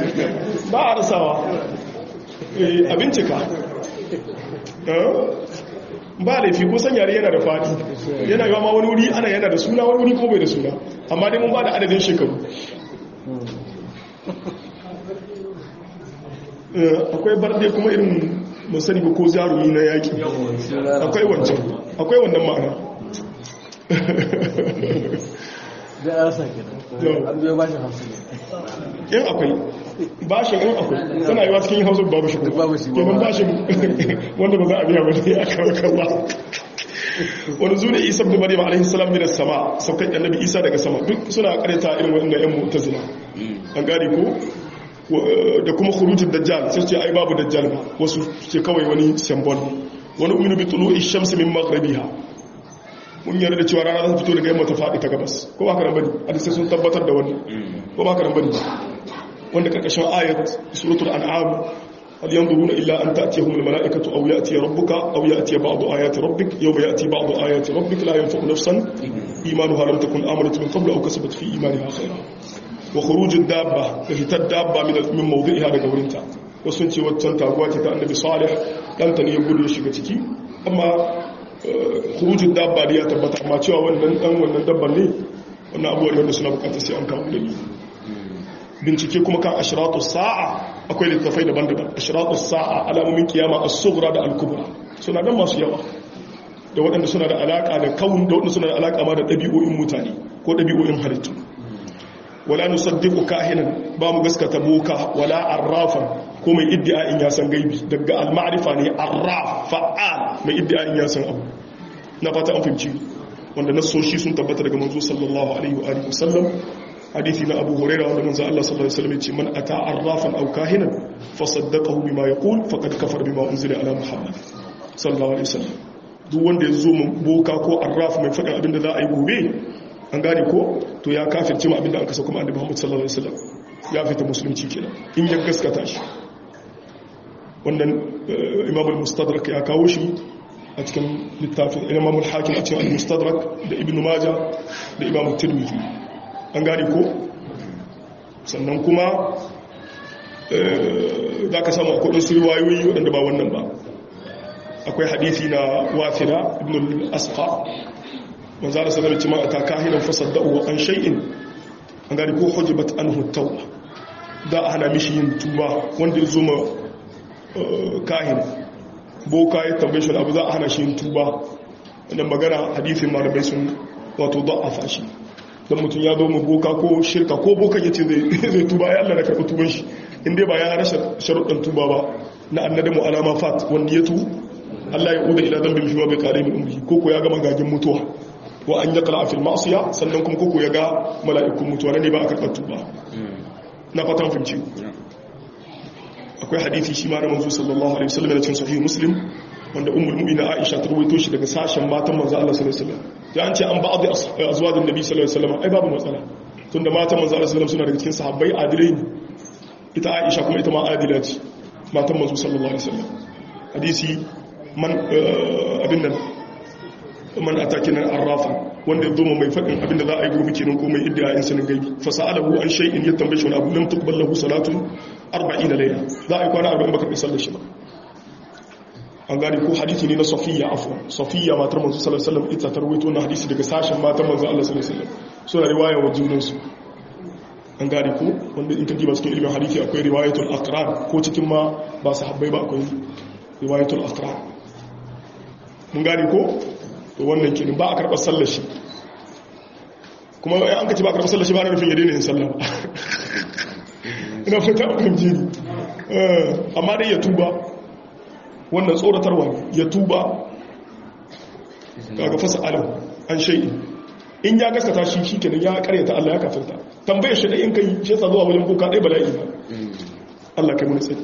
Speaker 1: a bincika ba laifi ko san yare yana da fadi yana yawa ma wani wuri ana yana da suna wani wuri ko bai da suna amma dai mun ba da adadin shekaru akwai barde kuma irin musani ba ko zarumi na yaki akwai wancan akwai wannan ma'ana
Speaker 2: da arsa kenan an biyo bashin hausa
Speaker 1: in akwai bashin in akwai suna yiwa cikin hausa babu shi kenan bashin wanda ba za a biya ba ne a karkar wani zuwa isa da maryam alaihi salam min as-sama saukan annabi isa daga sama duk suna karanta irin wannan yan mu'tazila an gane ko da kuma khurujud dajjal sai ce ai babu dajjal ba wasu ce kawai wani symbol wani uminu bi tulu'i shamsi min maghribiha mun yarda da cewa rana za ta fito daga yamma ta faɗi ta gabas ko ba ka nan bane hadisi sun tabbatar da wannan ko ba ka nan bane wanda karkashin ayat suratul an'am hal yanzuruna illa an ta'tiyahum al mala'ikatu aw ya'ti rabbuka aw ya'ti ba'du ayati rabbik yawma ya'ti ba'du ayati rabbik la yanfa'u nafsan imanuha lam takun amanat min qablu aw kasabat fi imaniha khayran wa khuruj ad-dabba hitar dabba min mawdi'iha daga wurinta wasu ce waccan taguwa ce ta annabi salih dan ta ne ya gudu ya shiga ciki amma khurujud dabba da ya tabbata amma cewa wannan dabban ne wannan abubuwan wanda suna bukatar sai an kawo dalili bincike kuma kan ashratu sa'a akwai littafai daban-daban ashratu sa'a alamomin kiyama as-sughra da al-kubra suna nan masu yawa da waɗanda suna da alaka da kaun da waɗanda suna da alaka ma da ɗabi'o'in mutane ko ɗabi'o'in halittu wala nusaddiqu kahinan ba mu gaskata boka wala arrafan ko mai iddia'in ya san gaibi daga al-ma'rifa ne arraf fa'al mai iddia'in ya san abu na fata an fahimci wanda nasoshi sun tabbata daga manzo sallallahu alaihi wa alihi wasallam hadisi na Abu Hurairah wanda manzo Allah sallallahu alaihi wasallam ya ce man ata arrafan aw kahinan fasaddaqahu bima yaqul faqad kafara bima unzila ala Muhammad sallallahu alaihi wasallam duk wanda ya zo mun boka ko arraf mai faɗin abinda za a yi gobe an gane ko to ya kafirce mu abinda an kasa kuma annabi Muhammad sallallahu alaihi wasallam ya fita musulunci kenan in ya gaskata shi wannan Imam al-Mustadrak ya kawo shi a cikin littafin Imam al-Hakim a cikin al-Mustadrak da Ibn Majah da Imam at-Tirmidhi an gane ko sannan kuma zaka samu akwai wasu riwayoyi wadanda ba wannan ba akwai hadisi na Wafida ibn al-Asqa manzo Allah sallallahu alaihi wasallam ta kahinan fasaddaqu an shay'in an gani ko hujibat anhu tawba da ana mishi yin tuba wanda ya zuma kahin boka ya tambaye shi abu za a hana shi yin tuba wannan magana hadisin malamai sun wato da'afa shi dan mutun ya zo mu boka ko shirka ko boka yace zai tuba ya Allah na karɓi tuban shi inda ba ya rasa sharuɗan tuba ba na annadamu alama fat wanda ya tu Allah ya uda ila dambin shi ba bai kare min umri ko ya ga magagin mutuwa wa an yaqla fil ma'siya sannan kuma koko ya ga mala'ikun mutuwa ne ba aka karɓar tuba na fatan fahimci akwai hadisi shi ma na manzo sallallahu alaihi wasallam da cikin sahih muslim wanda ummul mu'mina aisha ta rawaito shi daga sashen matan manzo Allah sallallahu alaihi wasallam ya an ce an ba'd azwajin nabi sallallahu alaihi wasallam ai babu matsala tunda matan manzo Allah sallallahu alaihi wasallam suna daga cikin sahabbai adilai ita aisha kuma ita ma adila ce matan manzo sallallahu alaihi wasallam hadisi man abin nan man atakin arrafa wanda ya zoma mai faɗin abinda za a yi gobe kenan ko mai idda in sanin gaibi fa sa'alahu an shay'in ya tambaye shi wani abu lam tuqbal lahu salatun 40 layla za a yi kwana 40 baka sallar shi ba an gane ko hadisi ne na Safiya afwan Safiya matar manzo sallallahu alaihi wasallam ita tarwaito na hadisi daga sashen matar manzo Allah sallallahu alaihi wasallam suna riwaya wa junan su an gane ko wanda in ka diba cikin ilimin hadisi akwai riwayatul aqran ko cikin ma ba sahabbai ba akwai riwayatul aqran mun gane ko to wannan kenan ba a karɓar sallar shi kuma an ka ci ba a karɓar sallar shi ba na nufin ya daina yin sallar ba ina fata a kan jini amma dai ya tuba wannan tsoratarwa ya tuba kaga fasa alam an shai'i in ya gaskata shi kenan ya karyata Allah ya kafirta tambayar shi da in kai shi yasa zuwa wajen kuka ɗaya bala'i ba Allah kai mun tsari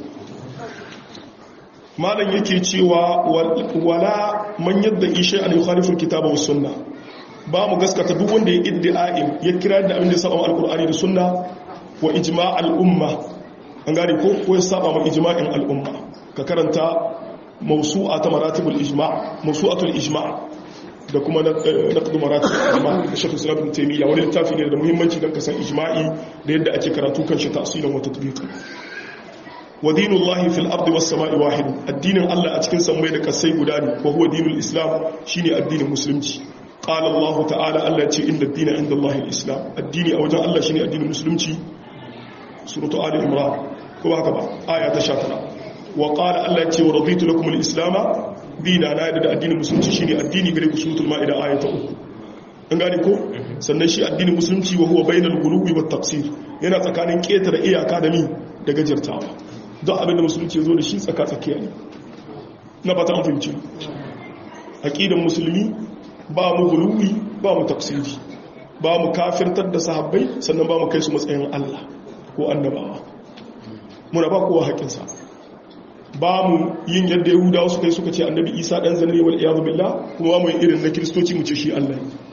Speaker 1: malam yake cewa wala man yadda ishe an yukhaliful kitaba was sunna ba mu gaskata duk wanda ya iddi'a'in ya kira da abin da saba alqur'ani da sunna wa ijma'al umma an gane ko ya saba ma ijma'in al'umma ka karanta mawsu'at maratibul ijma' mawsu'atul ijma' da kuma naqd maratibul ijma' da Sheikh Islam Ibn Taymiyyah wani littafi ne da muhimmanci dan ka san ijma'i da yadda ake karatu kan shi tafsilan wa tatbiqan wa dinullahi fil ardi was sama'i wahid addinin Allah a cikin sammai da kasai guda ne wa huwa dinul islam shine addinin musulunci qala Allah ta'ala Allah ya ce inna ad-dina 'inda Allah al-islam addini a wajen Allah shine addinin musulunci suratu ali imran ko haka ba aya ta 19 wa qala Allah ya ce wa raditu lakum al-islam dina na da addinin musulunci shine addini gare ku suratul maida aya ta 3 an gane ko sannan shi addinin musulunci wa huwa bainal ghuluwi wat taqsir yana tsakanin ketare iyaka da ni da gajirtawa don abinda musulunci ya zo da shi tsaka-tsakiya ne na fata an fahimci aƙidan musulmi ba mu guluwi ba mu tafsiri ba mu kafirtar da sahabbai sannan ba mu kai su matsayin Allah ko annabawa muna ba kowa haƙinsa ba mu yin yadda yahudawa suka yi suka ce annabi isa ɗan zane wal iyadu billah kuma ba mu yi irin na kiristoci mu ce shi allah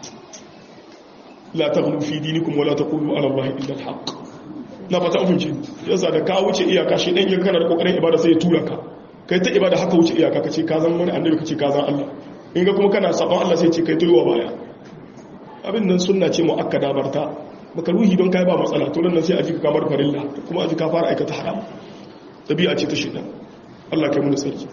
Speaker 1: la taghlu fi dinikum wala taqulu ala allahi illa alhaq na fata ufinci yasa da ka wuce iyaka shi dan kana da kokarin ibada sai ya tura ka kai ta ibada haka wuce iyaka kace ka zan wani annabi kace ka zan allah in ga kuma kana sabon allah sai ce kai tulwa baya abin nan sunna ce muakkada barta baka ruhi don kai ba matsala to nan sai a ji ka kamar farilla kuma a ji ka fara aikata haram dabi'a ce ta shaitan Allah kai mun sarki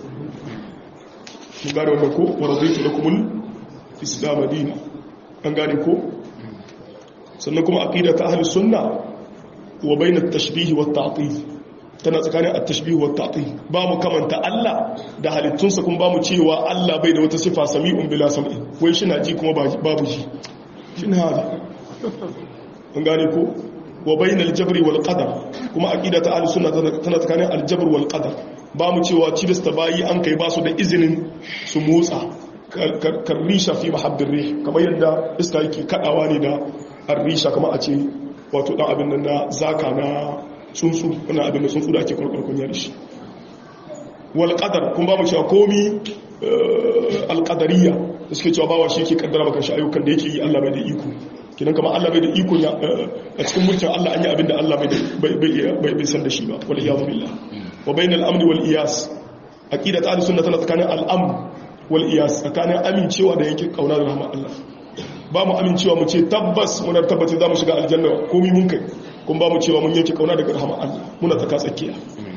Speaker 1: mun gane wannan ko wa raditu lakumul islam dinan an gane ko sannan kuma aqida ta ahlus sunna wa bayna at-tashbih wa at-ta'til tana tsakanin at-tashbih wa at-ta'til ba mu kamanta Allah da halittunsa kuma ba mu cewa Allah bai da wata sifa sami'un bila sam'in wai shi na ji kuma babu ji shi ne hali an gane ko wa bainal jabri wal qadar kuma aqida ta ahlus sunna tana tsakanin al-jabr wal qadar ba mu cewa cilista bayi an kai ba su da izinin su motsa karrisha fi mahabbir rih kamar yadda iska yake kadawa ne da arrisha kamar a ce wato dan abin nan na zaka na tsuntsu wannan abin da tsuntsu da ake kurkurkun ya rishi wal qadar kuma ba mu cewa komi al-qadariyya da suke cewa bawa shi yake kaddara maka shi ayyukan da yake yi Allah bai da iko kinan kamar Allah bai da iko a cikin mulkin Allah an yi abin da Allah bai san da shi ba wal iyadu billah wa bainal amni wal iyas aqidat ahlus sunna tana tsakanin al-amn wal iyas tsakanin amincewa da yake kauna da rahmar Allah ba mu amincewa mu ce tabbas muna tabbace za mu shiga aljanna komai mun kai kuma ba mu cewa mun yake kauna daga rahmar Allah muna tsaka tsakiya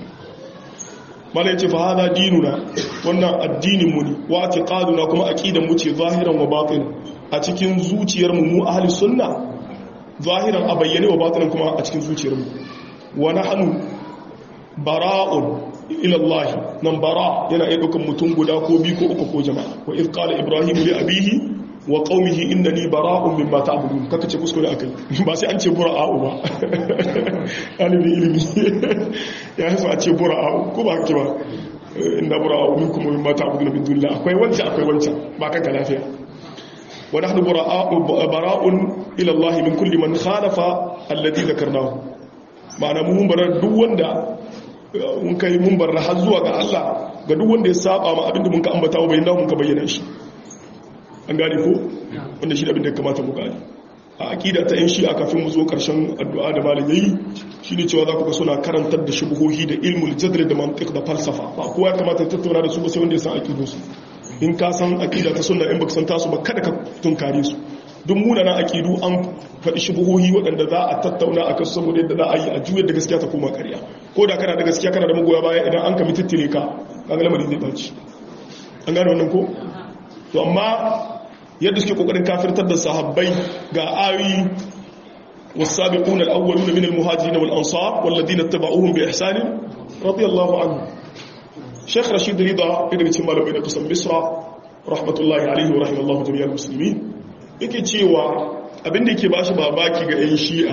Speaker 1: mala yace fa hada dinuna wannan addinin mu ne wa i'tiqaduna kuma aqidan mu ce zahiran wa batin a cikin zuciyar mu ahlus sunna zahiran a bayyane wa batinan kuma a cikin zuciyar mu wa nahnu bara'un ila Allah nan bara yana iya dukan mutum guda ko biyu ko uku ko jama'a wa iz qala ibrahim li abihi wa qaumihi innani bara'un mimma ta'budun kaka ce kuskure akai ba sai an ce bura'u ba alibi ilimi ya so a ce bura'u ko ba haka ba inna bura'u minkum mimma ta'budun min dunillah akwai wancan ba kanka lafiya wa nahnu bara'un ila Allah min kulli man khalafa alladhi dhakarnahu ma'ana mun bar duk wanda mun kai mun bar har zuwa ga Allah ga duk wanda ya saba ma abinda mun ka ambata wa bayyana mun ka bayyana shi an gane ko wanda shi da abinda ya kamata mu gane a aqida ta yan shi'a kafin mu zo karshen addu'a da malam yayi shine cewa za ku ga suna karantar da shubuhohi da ilmul jadl da mantiq da falsafa ba kowa ya kamata ya tattauna da su ba sai wanda ya san aqidun su in ka san aqida ta sunna in baka san tasu ba kada ka tunkare su duk munanan aqidu an faɗi shubuhohi waɗanda za a tattauna a kasu saboda yadda za a yi a juyar da gaskiya ta koma ƙarya ko da kana da gaskiya kana da magoya baya idan an ka mitattire ka kaga lamarin zai baci an gane wannan ko to amma yadda suke kokarin kafirtar da sahabbai ga ayoyi was-sabiquna al-awwaluna min al-muhajirin wal-ansar wal-ladina ittaba'uhum bi ihsan radiyallahu anhu Sheikh Rashid Rida daga cikin malamai na kusan Misra rahmatullahi alaihi wa rahimallahu jami'al muslimin yake cewa abinda yake bashi babaki ga yan shi'a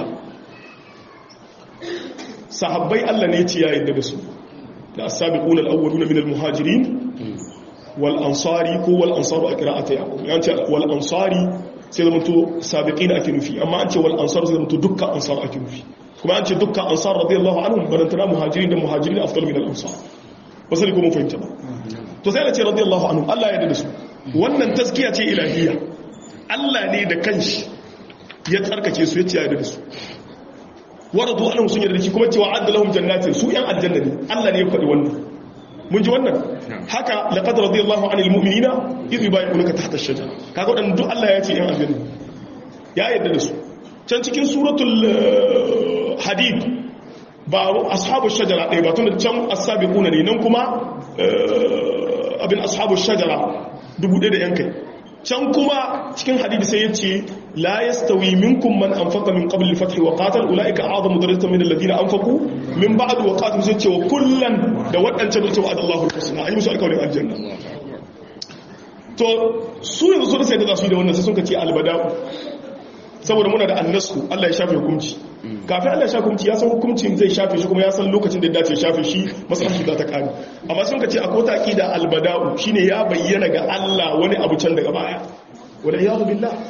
Speaker 1: sahabbai Allah ne ce ya yarda da su da as-sabiquna al-awwaluna min al-muhajirin wal ansari ko wal ansaru a qira'ata yaqub yan ce wal ansari sai zama to sabiqina ake nufi amma an ce wal ansaru sai zama to dukkan ansar ake nufi kuma an ce dukkan ansar radiyallahu anhum barantana muhajirin da muhajirin afdal min al-ansar wasu ne ko mun fahimta ba to sai da ce radiyallahu anhum Allah ya yarda da su wannan taskiya ce ilahiyya Allah ne da kanshi ya tsarkake su ya ce ya yarda da su waradu anhum sun yarda da shi kuma cewa addalahum jannatin su yan aljanna ne Allah ne ya faɗi wannan mun ji wannan haka laqad radiyallahu anil mu'minina idh yubayyi'unaka tahta ash-shajara kaga wadannan duk Allah ya ce yan aljanna ya yarda da su can cikin suratul hadid ba ashabu shajara ɗaya ba tun da can as-sabiquna ne nan kuma abin ashabu shajara 1000 da yankai can kuma cikin hadisi sai yace la yastawi minkum man anfaqa min qabl al-fath wa qatal ulaika a'zamu darajatan min alladhina anfaqu min ba'd wa qatal sai ce wa kullan da wadancan da cewa Allahu al-husna ayi musu alƙawarin aljanna to su yanzu sun sai da su da wannan sai sun kace al-bada'u saboda muna da annasku Allah ya shafe hukunci kafin Allah ya shafe hukunci ya san hukuncin zai shafe shi kuma ya san lokacin da ya dace shafe shi masalan shi za ta kare amma sun kace akwai ta aqida al-bada'u shine ya bayyana ga Allah wani abu can daga baya wala iyadu billah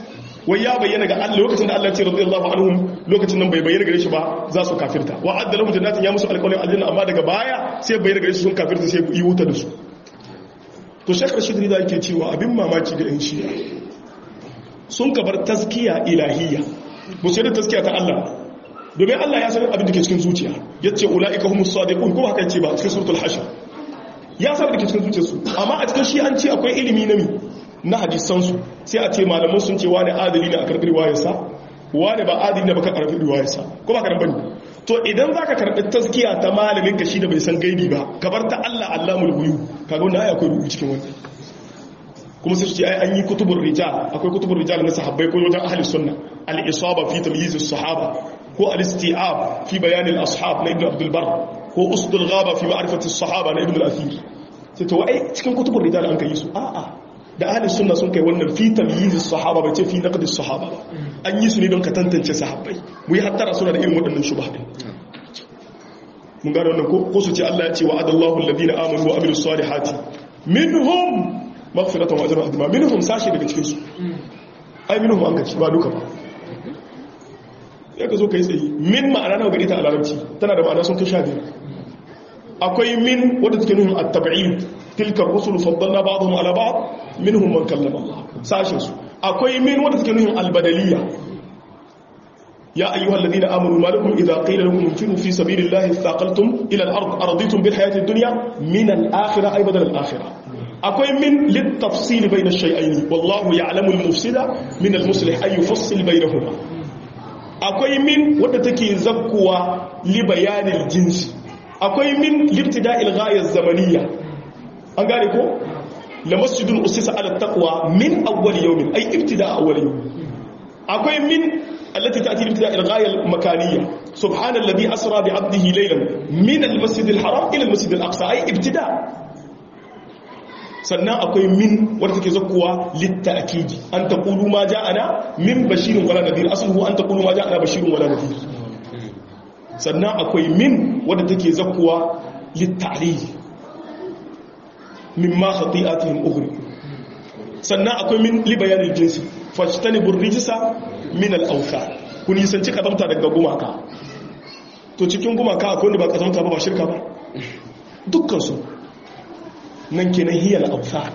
Speaker 1: wai ya bayyana ga Allah lokacin da Allah ya ce radiyallahu anhum lokacin nan bai bayyana gare shi ba za su kafirta wa adda lahum jannatin ya musu alƙawarin aljanna amma daga baya sai bayyana gare su sun kafirta sai yi wuta da su to Sheikh Rashid Rida yake cewa abin mamaki ga 'yan shi'a sun kabar taskiya ilahiyya ba su da taskiya ta Allah domin Allah ya san abin da ke cikin zuciya yace ulaika humus sadiqun ko haka yace ba cikin suratul hashr ya san da ke cikin zuciyarsu amma a cikin shi'anci akwai ilimi na hadisansu sai a ce malaman sun ce wani adali ne a karɓi riwayarsa wani ba adali ne ba ka karɓi riwayarsa ko ba ka bane to idan za ka karɓi taskiya ta malamin ka shi da bai san gaibi ba ka bar ta Allah Allahul ghuyub kaga wannan ai akwai rubutu cikin wannan kuma sai su ce ai an yi kutubur rijal akwai kutubur rijal na sahabbai ko wajen ahli sunna al-isaba fi tamyiz as-sahaba ko al-isti'ab fi bayan al-ashab na ibn abdul bar ko usdul ghaba fi ma'rifati as-sahaba na ibn al-athir sai to ai cikin kutubur rijal an kai su a'a da ahli sunna sun kai wannan fi tamyiz as-sahaba ba ce fi naqd as-sahaba ba an yi su ne don ka tantance sahabbai mu yi hattara suna da irin waɗannan shubha din mun gane wannan ko su ce Allah ya ce wa'adallahu alladhina amanu wa amilus salihati minhum maghfiratan wa ajran azima minhum sashi daga cikin su ai minhum an kace ba duka ba ya ka zo kai tsayi min ma'ana nawa gari ta a larabci tana da ma'ana sun kai 15 akwai min wadda take nufin at-tab'id tilka ar-rusul faddalna ba'dhum ala ba'd minhum man kallama Allah sashin su akwai min wadda take nufin al-badaliyya ya ayyuhal ladina amanu ma lakum idha qila lakum infiru fi sabilillahi thaqaltum ila al-ard araditum bil hayati ad-dunya min al-akhirah ay badal al-akhirah akwai min lit-tafsil bayna ash-shay'ayn wallahu ya'lamu al-mufsida min al-muslih ay yufassil baynahuma akwai min wadda take zakkuwa li bayanil jinsi akwai min libtida'il ghaya az-zamaniyya an gane ko la masjidun usisa ala taqwa min awwal yawmin ay ibtida' awwal yawm akwai min allati ta'ti libtida'il ghaya al-makaniyya subhanalladhi asra bi 'abdihi laylan min al-masjid al-haram ila al-masjid al-aqsa ay ibtida' sannan akwai min wadda take zakkuwa lit-ta'kidi an taqulu ma ja'ana min bashirin wala nadhir asluhu an taqulu ma ja'ana bashirin wala nadhir sannan akwai min wadda take zakkuwa lit-ta'lil mimma khati'atihim ughriqu sannan akwai min li bayanil jinsi fajtanibur rijsa min al-awthan kun yisanci kazamta daga gumaka to cikin gumaka akwai wanda ba kazamta ba shirka ba dukkan su nan kenan hiyal awthan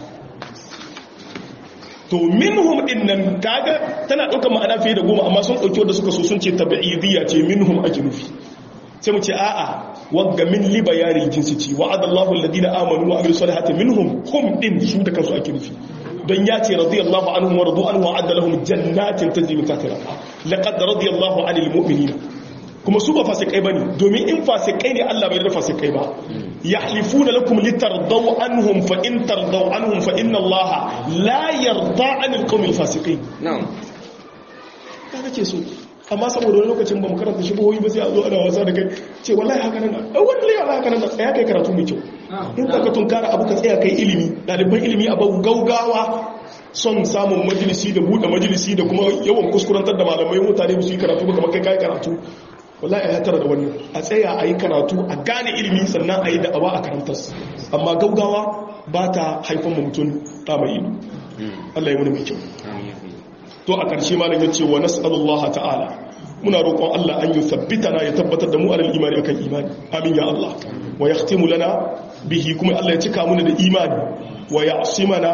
Speaker 1: to minhum innan kaga tana daukar ma'ana fiye da 10 amma sun dauki wanda suka so sun ce tabi'idiyya ce minhum ake nufi sai mu ce a'a wagga min li bayani jinsi ce wa'adallahu alladhina amanu wa amilus salihati minhum hum din su da kansu ake nufi don ya ce radiyallahu anhum wa radu anhu wa adda lahum jannatin tajri min tahtiha laqad radiyallahu 'anil mu'minina kuma su ba fasikai bane domin in fasikai ne Allah bai da fasikai ba yahlifuna lakum litardaw anhum fa in tardaw anhum fa inna Allah la yarda 'anil qawmil fasiqin na'am kaga ce su amma saboda wani lokacin ba mu karanta shi bohoyi ba sai a zo ana wasa da kai ce wallahi haka nan wallahi haka nan tsaya kai karatu mai kyau in ka tunkara abu ka tsaya kai ilimi daliban ilimi a bau gaugawa son samun majalisi da buɗe majalisi da kuma yawan kuskurantar da malamai mutane ba su yi karatu ba kamar kai karatu wallahi a hatara da wannan a tsaya a yi karatu a gane ilimi sannan a yi da'awa a karantar amma gaugawa ba ta haifan mutum ta mai ido Allah ya wani mai kyau to a ƙarshe malam yace wa nas'alullaha ta'ala muna roƙon Allah an yuthabbitana ya tabbatar da mu alal imani akan imani amin ya Allah wa yahtimu lana bihi kuma Allah ya cika mu da imani wa ya'simana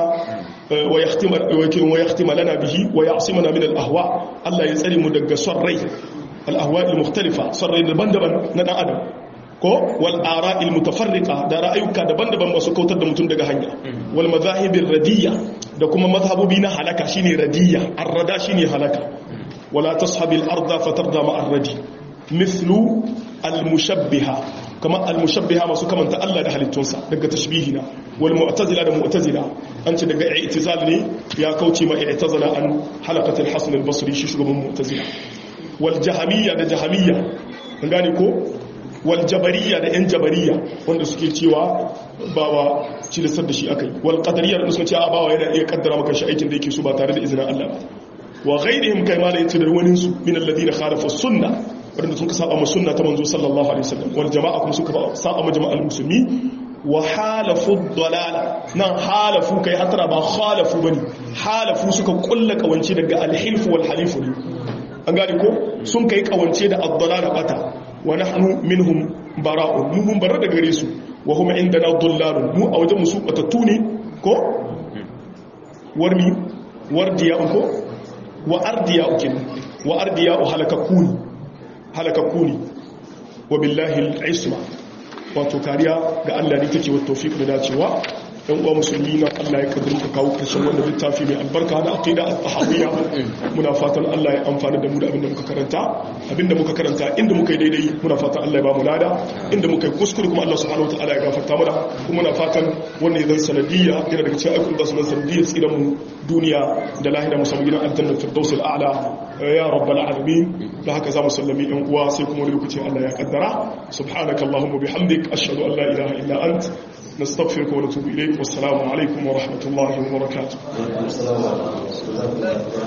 Speaker 1: wa yahtima lana bihi wa ya'simana min al-ahwa Allah ya tsare mu daga son rai al-ahwa al-mukhtalifa son rai daban-daban na dan adam ko wal ara'il mutafarriqa da ra'ayuka daban-daban masu kautar da mutum daga hanya wal madhahibir radiyya da kuma mazhabobi na halaka shine radiyya ar-rada shine halaka wala tashabil arda fatarda ma ar-radi mithlu al-mushabbiha kama al-mushabbiha masu kamanta Allah da halittunsa daga tashbihina wal mu'tazila da mu'tazila an ce daga i'tizal ne ya kauce ma i'tazala an halaqat al-hasan al-basri shi shugaban mu'tazila wal jahamiyya da jahamiyya an gane ko wal jabariya da yan jabariya wanda suke cewa bawa cilisar da shi akai wal qadariyya da suka ce a bawa yana iya kaddara maka shi aikin da yake so ba tare da izinin Allah ba wa ghairihim kai ma la yace da wani su min alladhina khalafu sunna wanda sun saba ma sunna ta manzo sallallahu alaihi wasallam wal jama'a kuma suka saba ma jama'al muslimi wa halafu dalala nan halafu kai hatara ba khalafu bane halafu suka kulla kawance daga alhilfu wal halifu ne an gane ko sun kai kawance da ad-dalala bata wa nahnu minhum bara'un mun bara daga gare su wa hum indana dullalun mu a wajen musu batattu ne ko wardiya ko wa ardiya ukin wa ardiya halakakuni wa billahi al-isma wato kariya ga Allah ne take wa tawfiq da dacewa ɗan uwa musulmi na Allah ya kaddara ka kawo karshen wannan littafi mai albarka da aqida at-tahawiyya muna fatan Allah ya amfana da mu da abinda muka karanta inda muka yi daidai muna fatan Allah ya ba mu lada inda muka yi kuskure kuma Allah subhanahu wataala ya gafarta mana kuma muna fatan wannan idan sanadiyya yana daga cikin ayyukan da sunan sanadiyya tsiran mu duniya da lahira musamman gidan aljanna firdaus al-a'la ya rabbal alamin da haka za mu sallami ɗan uwa sai kuma lokacin Allah ya kaddara subhanakallahumma bihamdik ashhadu an la ilaha illa ant نستغفرك ونتوب إليك والسلام عليكم ورحمة الله وبركاته.